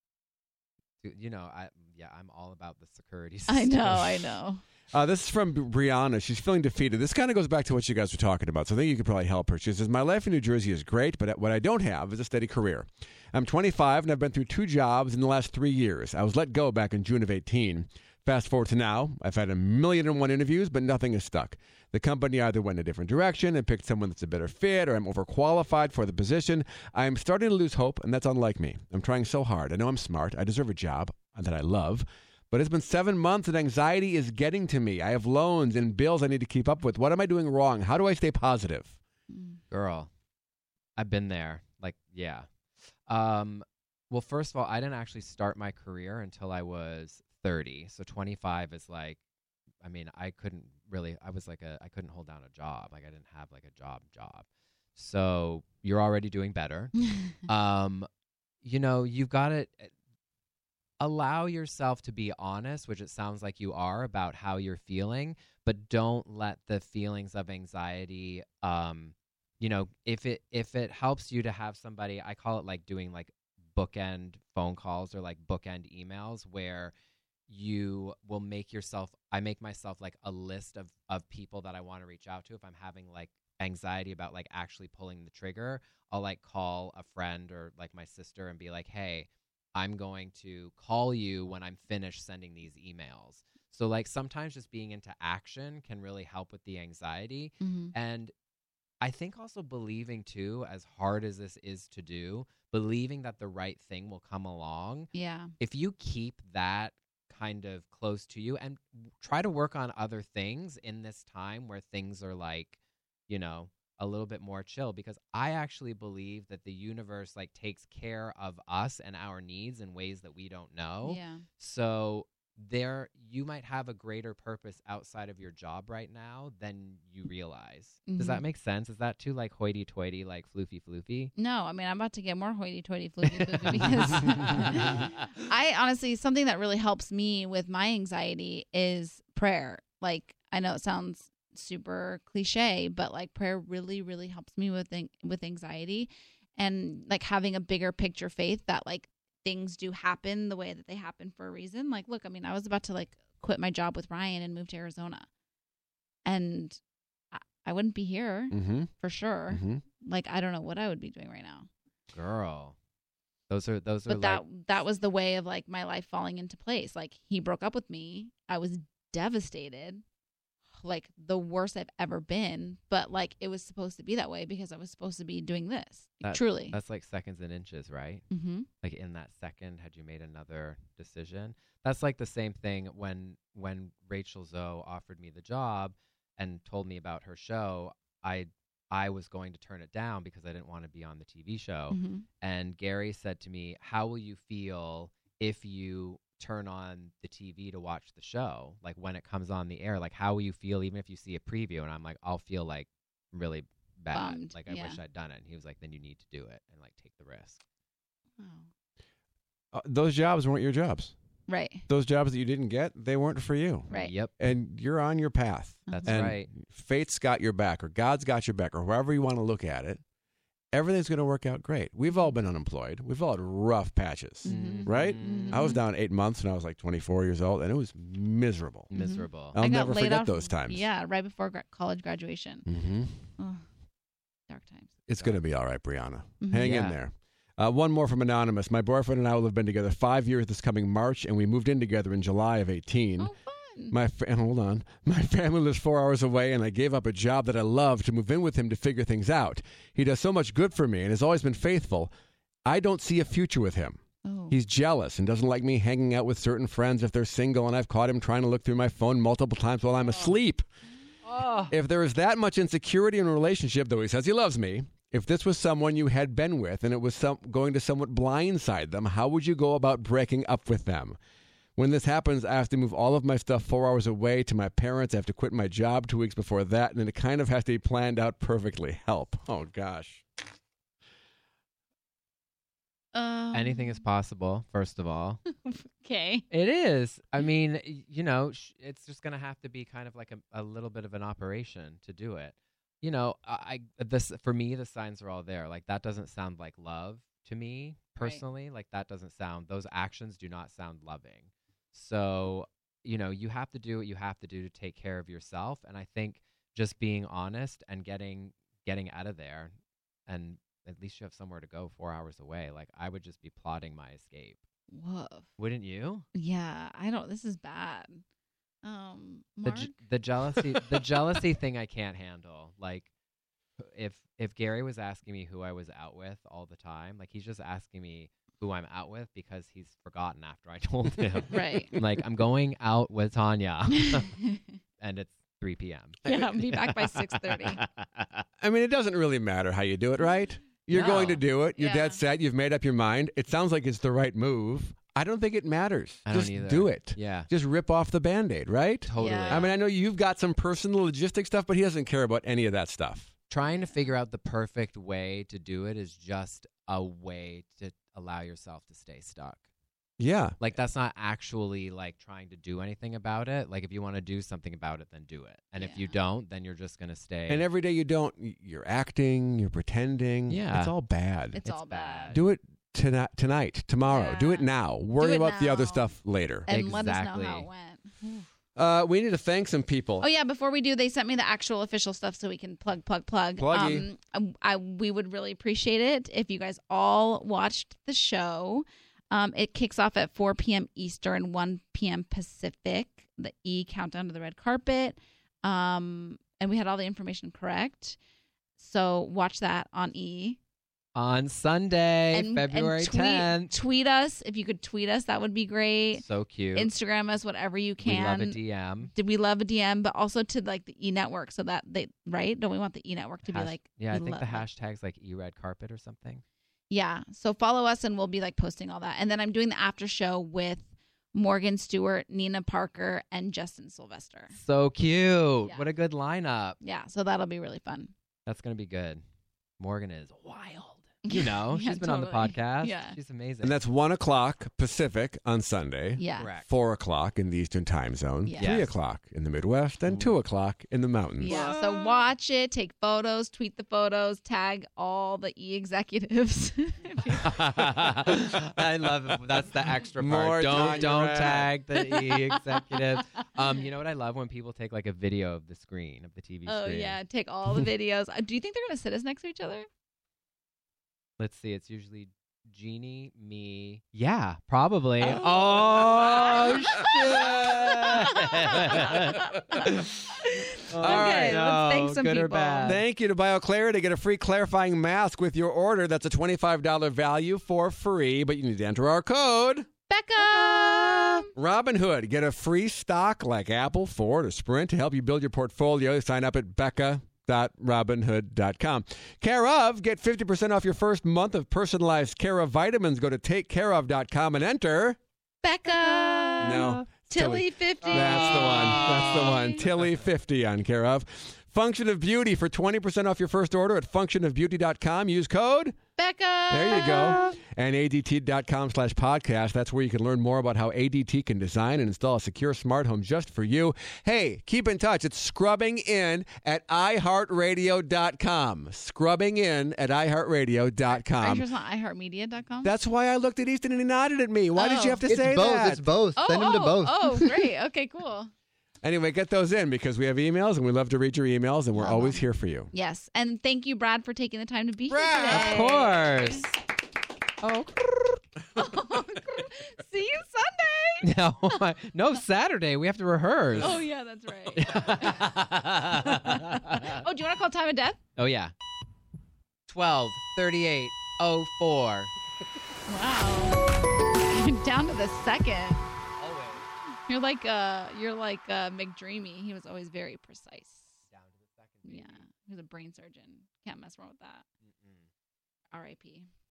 I'm all about the security system. I know. This is from Brianna. She's feeling defeated. This kind of goes back to what you guys were talking about, so I think you could probably help her. She says, my life in New Jersey is great, but what I don't have is a steady career. I'm 25, and I've been through 2 jobs in the last 3 years. I was let go back in June of 18. Fast forward to now, I've had 1,000,001 interviews, but nothing has stuck. The company either went in a different direction and picked someone that's a better fit, or I'm overqualified for the position. I'm starting to lose hope, and that's unlike me. I'm trying so hard. I know I'm smart. I deserve a job that I love. But it's been 7 months, and anxiety is getting to me. I have loans and bills I need to keep up with. What am I doing wrong? How do I stay positive? Girl, I've been there. Like, yeah. Well, first of all, I didn't actually start my career until I was 30. So 25 is like, I mean, I couldn't hold down a job. Like, I didn't have like a job. So you're already doing better. You've got to allow yourself to be honest, which it sounds like you are, about how you're feeling, but don't let the feelings of anxiety, if it helps you to have somebody, I call it like doing like bookend phone calls or like bookend emails where you will I make myself like a list of people that I want to reach out to. If I'm having like anxiety about like actually pulling the trigger, I'll like call a friend or like my sister and be like, hey, I'm going to call you when I'm finished sending these emails. So like sometimes just being into action can really help with the anxiety. Mm-hmm. And I think also believing too, as hard as this is to do, believing that the right thing will come along. Yeah. If you keep that kind of close to you and try to work on other things in this time where things are like, a little bit more chill, because I actually believe that the universe like takes care of us and our needs in ways that we don't know. Yeah. So you might have a greater purpose outside of your job right now than you realize. Mm-hmm. Does that make sense? Is that too like hoity-toity, like floofy? No, I mean, I'm about to get more hoity-toity floofy because I honestly, something that really helps me with my anxiety is prayer. Like, I know it sounds super cliche, but like prayer really, really helps me with anxiety, and like having a bigger picture faith that like things do happen the way that they happen for a reason. Like, look, I mean, I was about to like quit my job with Ryan and move to Arizona, and I wouldn't be here for sure. Mm-hmm. Like, I don't know what I would be doing right now. Girl, those are. But that was the way of like my life falling into place. Like, he broke up with me. I was devastated. Like the worst I've ever been, but like it was supposed to be that way because I was supposed to be doing this. Truly. That's like seconds and inches, right? Mm-hmm. Like in that second, had you made another decision? That's like the same thing when Rachel Zoe offered me the job and told me about her show. I was going to turn it down because I didn't want to be on the TV show. Mm-hmm. And Gary said to me, how will you feel if you turn on the TV to watch the show? Like when it comes on the air, like how will you feel even if you see a preview? And I'm like, I'll feel like really bad. Bummed. Like I wish I'd done it. And he was like, then you need to do it and like take the risk. Oh. Those jobs weren't your jobs. Right. Those jobs that you didn't get, they weren't for you. Right. Yep. And you're on your path. That's and right. Fate's got your back, or God's got your back, or however you want to look at it. Everything's going to work out great. We've all been unemployed. We've all had rough patches, right? Mm-hmm. I was down 8 months when I was like 24 years old, and it was miserable. Mm-hmm. Miserable. I'll I got never laid forget off, those times. Yeah, right before college graduation. Mm-hmm. Oh, dark times. It's going to be all right, Brianna. Mm-hmm. Hang Yeah. in there. One more from Anonymous. My boyfriend and I will have been together 5 years this coming March, and we moved in together in July of 18. Oh, fun. Hold on. My family lives 4 hours away, and I gave up a job that I love to move in with him to figure things out. He does so much good for me and has always been faithful. I don't see a future with him. Oh. He's jealous and doesn't like me hanging out with certain friends if they're single, and I've caught him trying to look through my phone multiple times while I'm asleep. Oh. If there is that much insecurity in a relationship, though he says he loves me, if this was someone you had been with and it was going to somewhat blindside them, how would you go about breaking up with them? When this happens, I have to move all of my stuff 4 hours away to my parents. I have to quit my job 2 weeks before that, and then it kind of has to be planned out perfectly. Help. Oh, gosh. Anything is possible, first of all. Okay. It is. I mean, it's just going to have to be kind of like a little bit of an operation to do it. For me, the signs are all there. Like, that doesn't sound like love to me personally. Right. Like, that doesn't sound, those actions do not sound loving. So, you have to do what you have to do to take care of yourself. And I think just being honest and getting out of there, and at least you have somewhere to go 4 hours away. Like, I would just be plotting my escape. Whoa. Wouldn't you? Yeah, this is bad. Mark? The jealousy thing I can't handle. Like, if Gary was asking me who I was out with all the time, like, he's just asking me who I'm out with because he's forgotten after I told him. Right. Like, I'm going out with Tanya, and it's 3 p.m. Yeah, I'll be back by 6:30. I mean, it doesn't really matter how you do it, right? You're going to do it. You're dead set. You've made up your mind. It sounds like it's the right move. I don't think it matters. I Just don't either. do it. Yeah. Just rip off the Band-Aid, right? Totally. Yeah. I mean, I know you've got some personal logistic stuff, but he doesn't care about any of that stuff. Trying to figure out the perfect way to do it is just a way to allow yourself to stay stuck. Yeah. Like, that's not actually like trying to do anything about it. Like, if you want to do something about it, then do it. And if you don't, then you're just going to stay. And every day you don't, you're acting, you're pretending. Yeah. It's all bad. It's all bad. Do it tonight, tomorrow. Yeah. Do it now. Worry Do it about the other now. stuff later. And let us Exactly. know how it went. We need to thank some people. Oh, yeah. Before we do, they sent me the actual official stuff so we can plug. Pluggy. We would really appreciate it if you guys all watched the show. It kicks off at 4 p.m. Eastern, 1 p.m. Pacific, the E countdown to the red carpet. And we had all the information correct. So watch that on E. On Sunday, And February 10th. Tweet us. If you could tweet us, that would be great. So cute. Instagram us, whatever you can. We love a DM. We love a DM, but also to like the E Network, so that right? Don't we want the E Network to be like? Yeah, I we think the love it. hashtag's like E-Red Carpet or something. Yeah, so follow us and we'll be like posting all that. And then I'm doing the after show with Morgan Stewart, Nina Parker, and Justin Sylvester. So cute. Yeah. What a good lineup. Yeah, so that'll be really fun. That's going to be good. Morgan is wild. You know, Yeah, she's been on the totally. podcast. Yeah. She's amazing. And that's 1 o'clock Pacific on Sunday. Yeah. correct. 4 o'clock in the Eastern Time Zone. Yes. 3 o'clock in the Midwest. And 2 o'clock in the mountains. Yeah, so watch it, take photos, tweet the photos, tag all the E executives. I love it. That's the extra part. More Don't Tanya. tag the E executives. You know what I love when people take like a video of the screen of the TV Oh, screen. yeah, take all the videos. Do you think they're going to sit us next to each other? Let's see. It's usually Jeannie, me. Yeah, probably. Oh. Oh, shit. Okay, let's thank some good or people. bad. Thank you to BioClarity. Get a free clarifying mask with your order. That's a $25 value for free, but you need to enter our code. Becca! Robinhood. Get a free stock like Apple, Ford, or Sprint to help you build your portfolio. Sign up at becca.robinhood.com. Care of. Get 50% off your first month of personalized Care of vitamins. Go to takecareof.com and enter. Becca! No. Tilly 50. That's the one. That's the one. Tilly 50 on Care of. Function of Beauty for 20% off your first order at functionofbeauty.com. Use code. Becca! There you go. And ADT.com/podcast. That's where you can learn more about how ADT can design and install a secure smart home just for you. Hey, keep in touch. It's scrubbing in at iHeartRadio.com. Scrubbing in at Are you iHeartRadio.com. sure it's not iHeartMedia.com? That's why I looked at Easton and he nodded at me. Why did you have to It's say both. that? It's both. Send them to both. Oh, great. Okay, cool. Anyway, get those in because we have emails and we love to read your emails and we're Love always them. here for you. Yes, and thank you, Brad, for taking the time to be Brad! here today. Of course. Oh. See you Sunday. No, Saturday. We have to rehearse. Oh, yeah, that's right. Oh, do you want to call time of death? Oh, yeah. 12:38:04. Wow. You're down to the second. Always. You're like McDreamy. He was always very precise. Down to the second. Yeah. He was a brain surgeon. Can't mess around with that. R.I.P.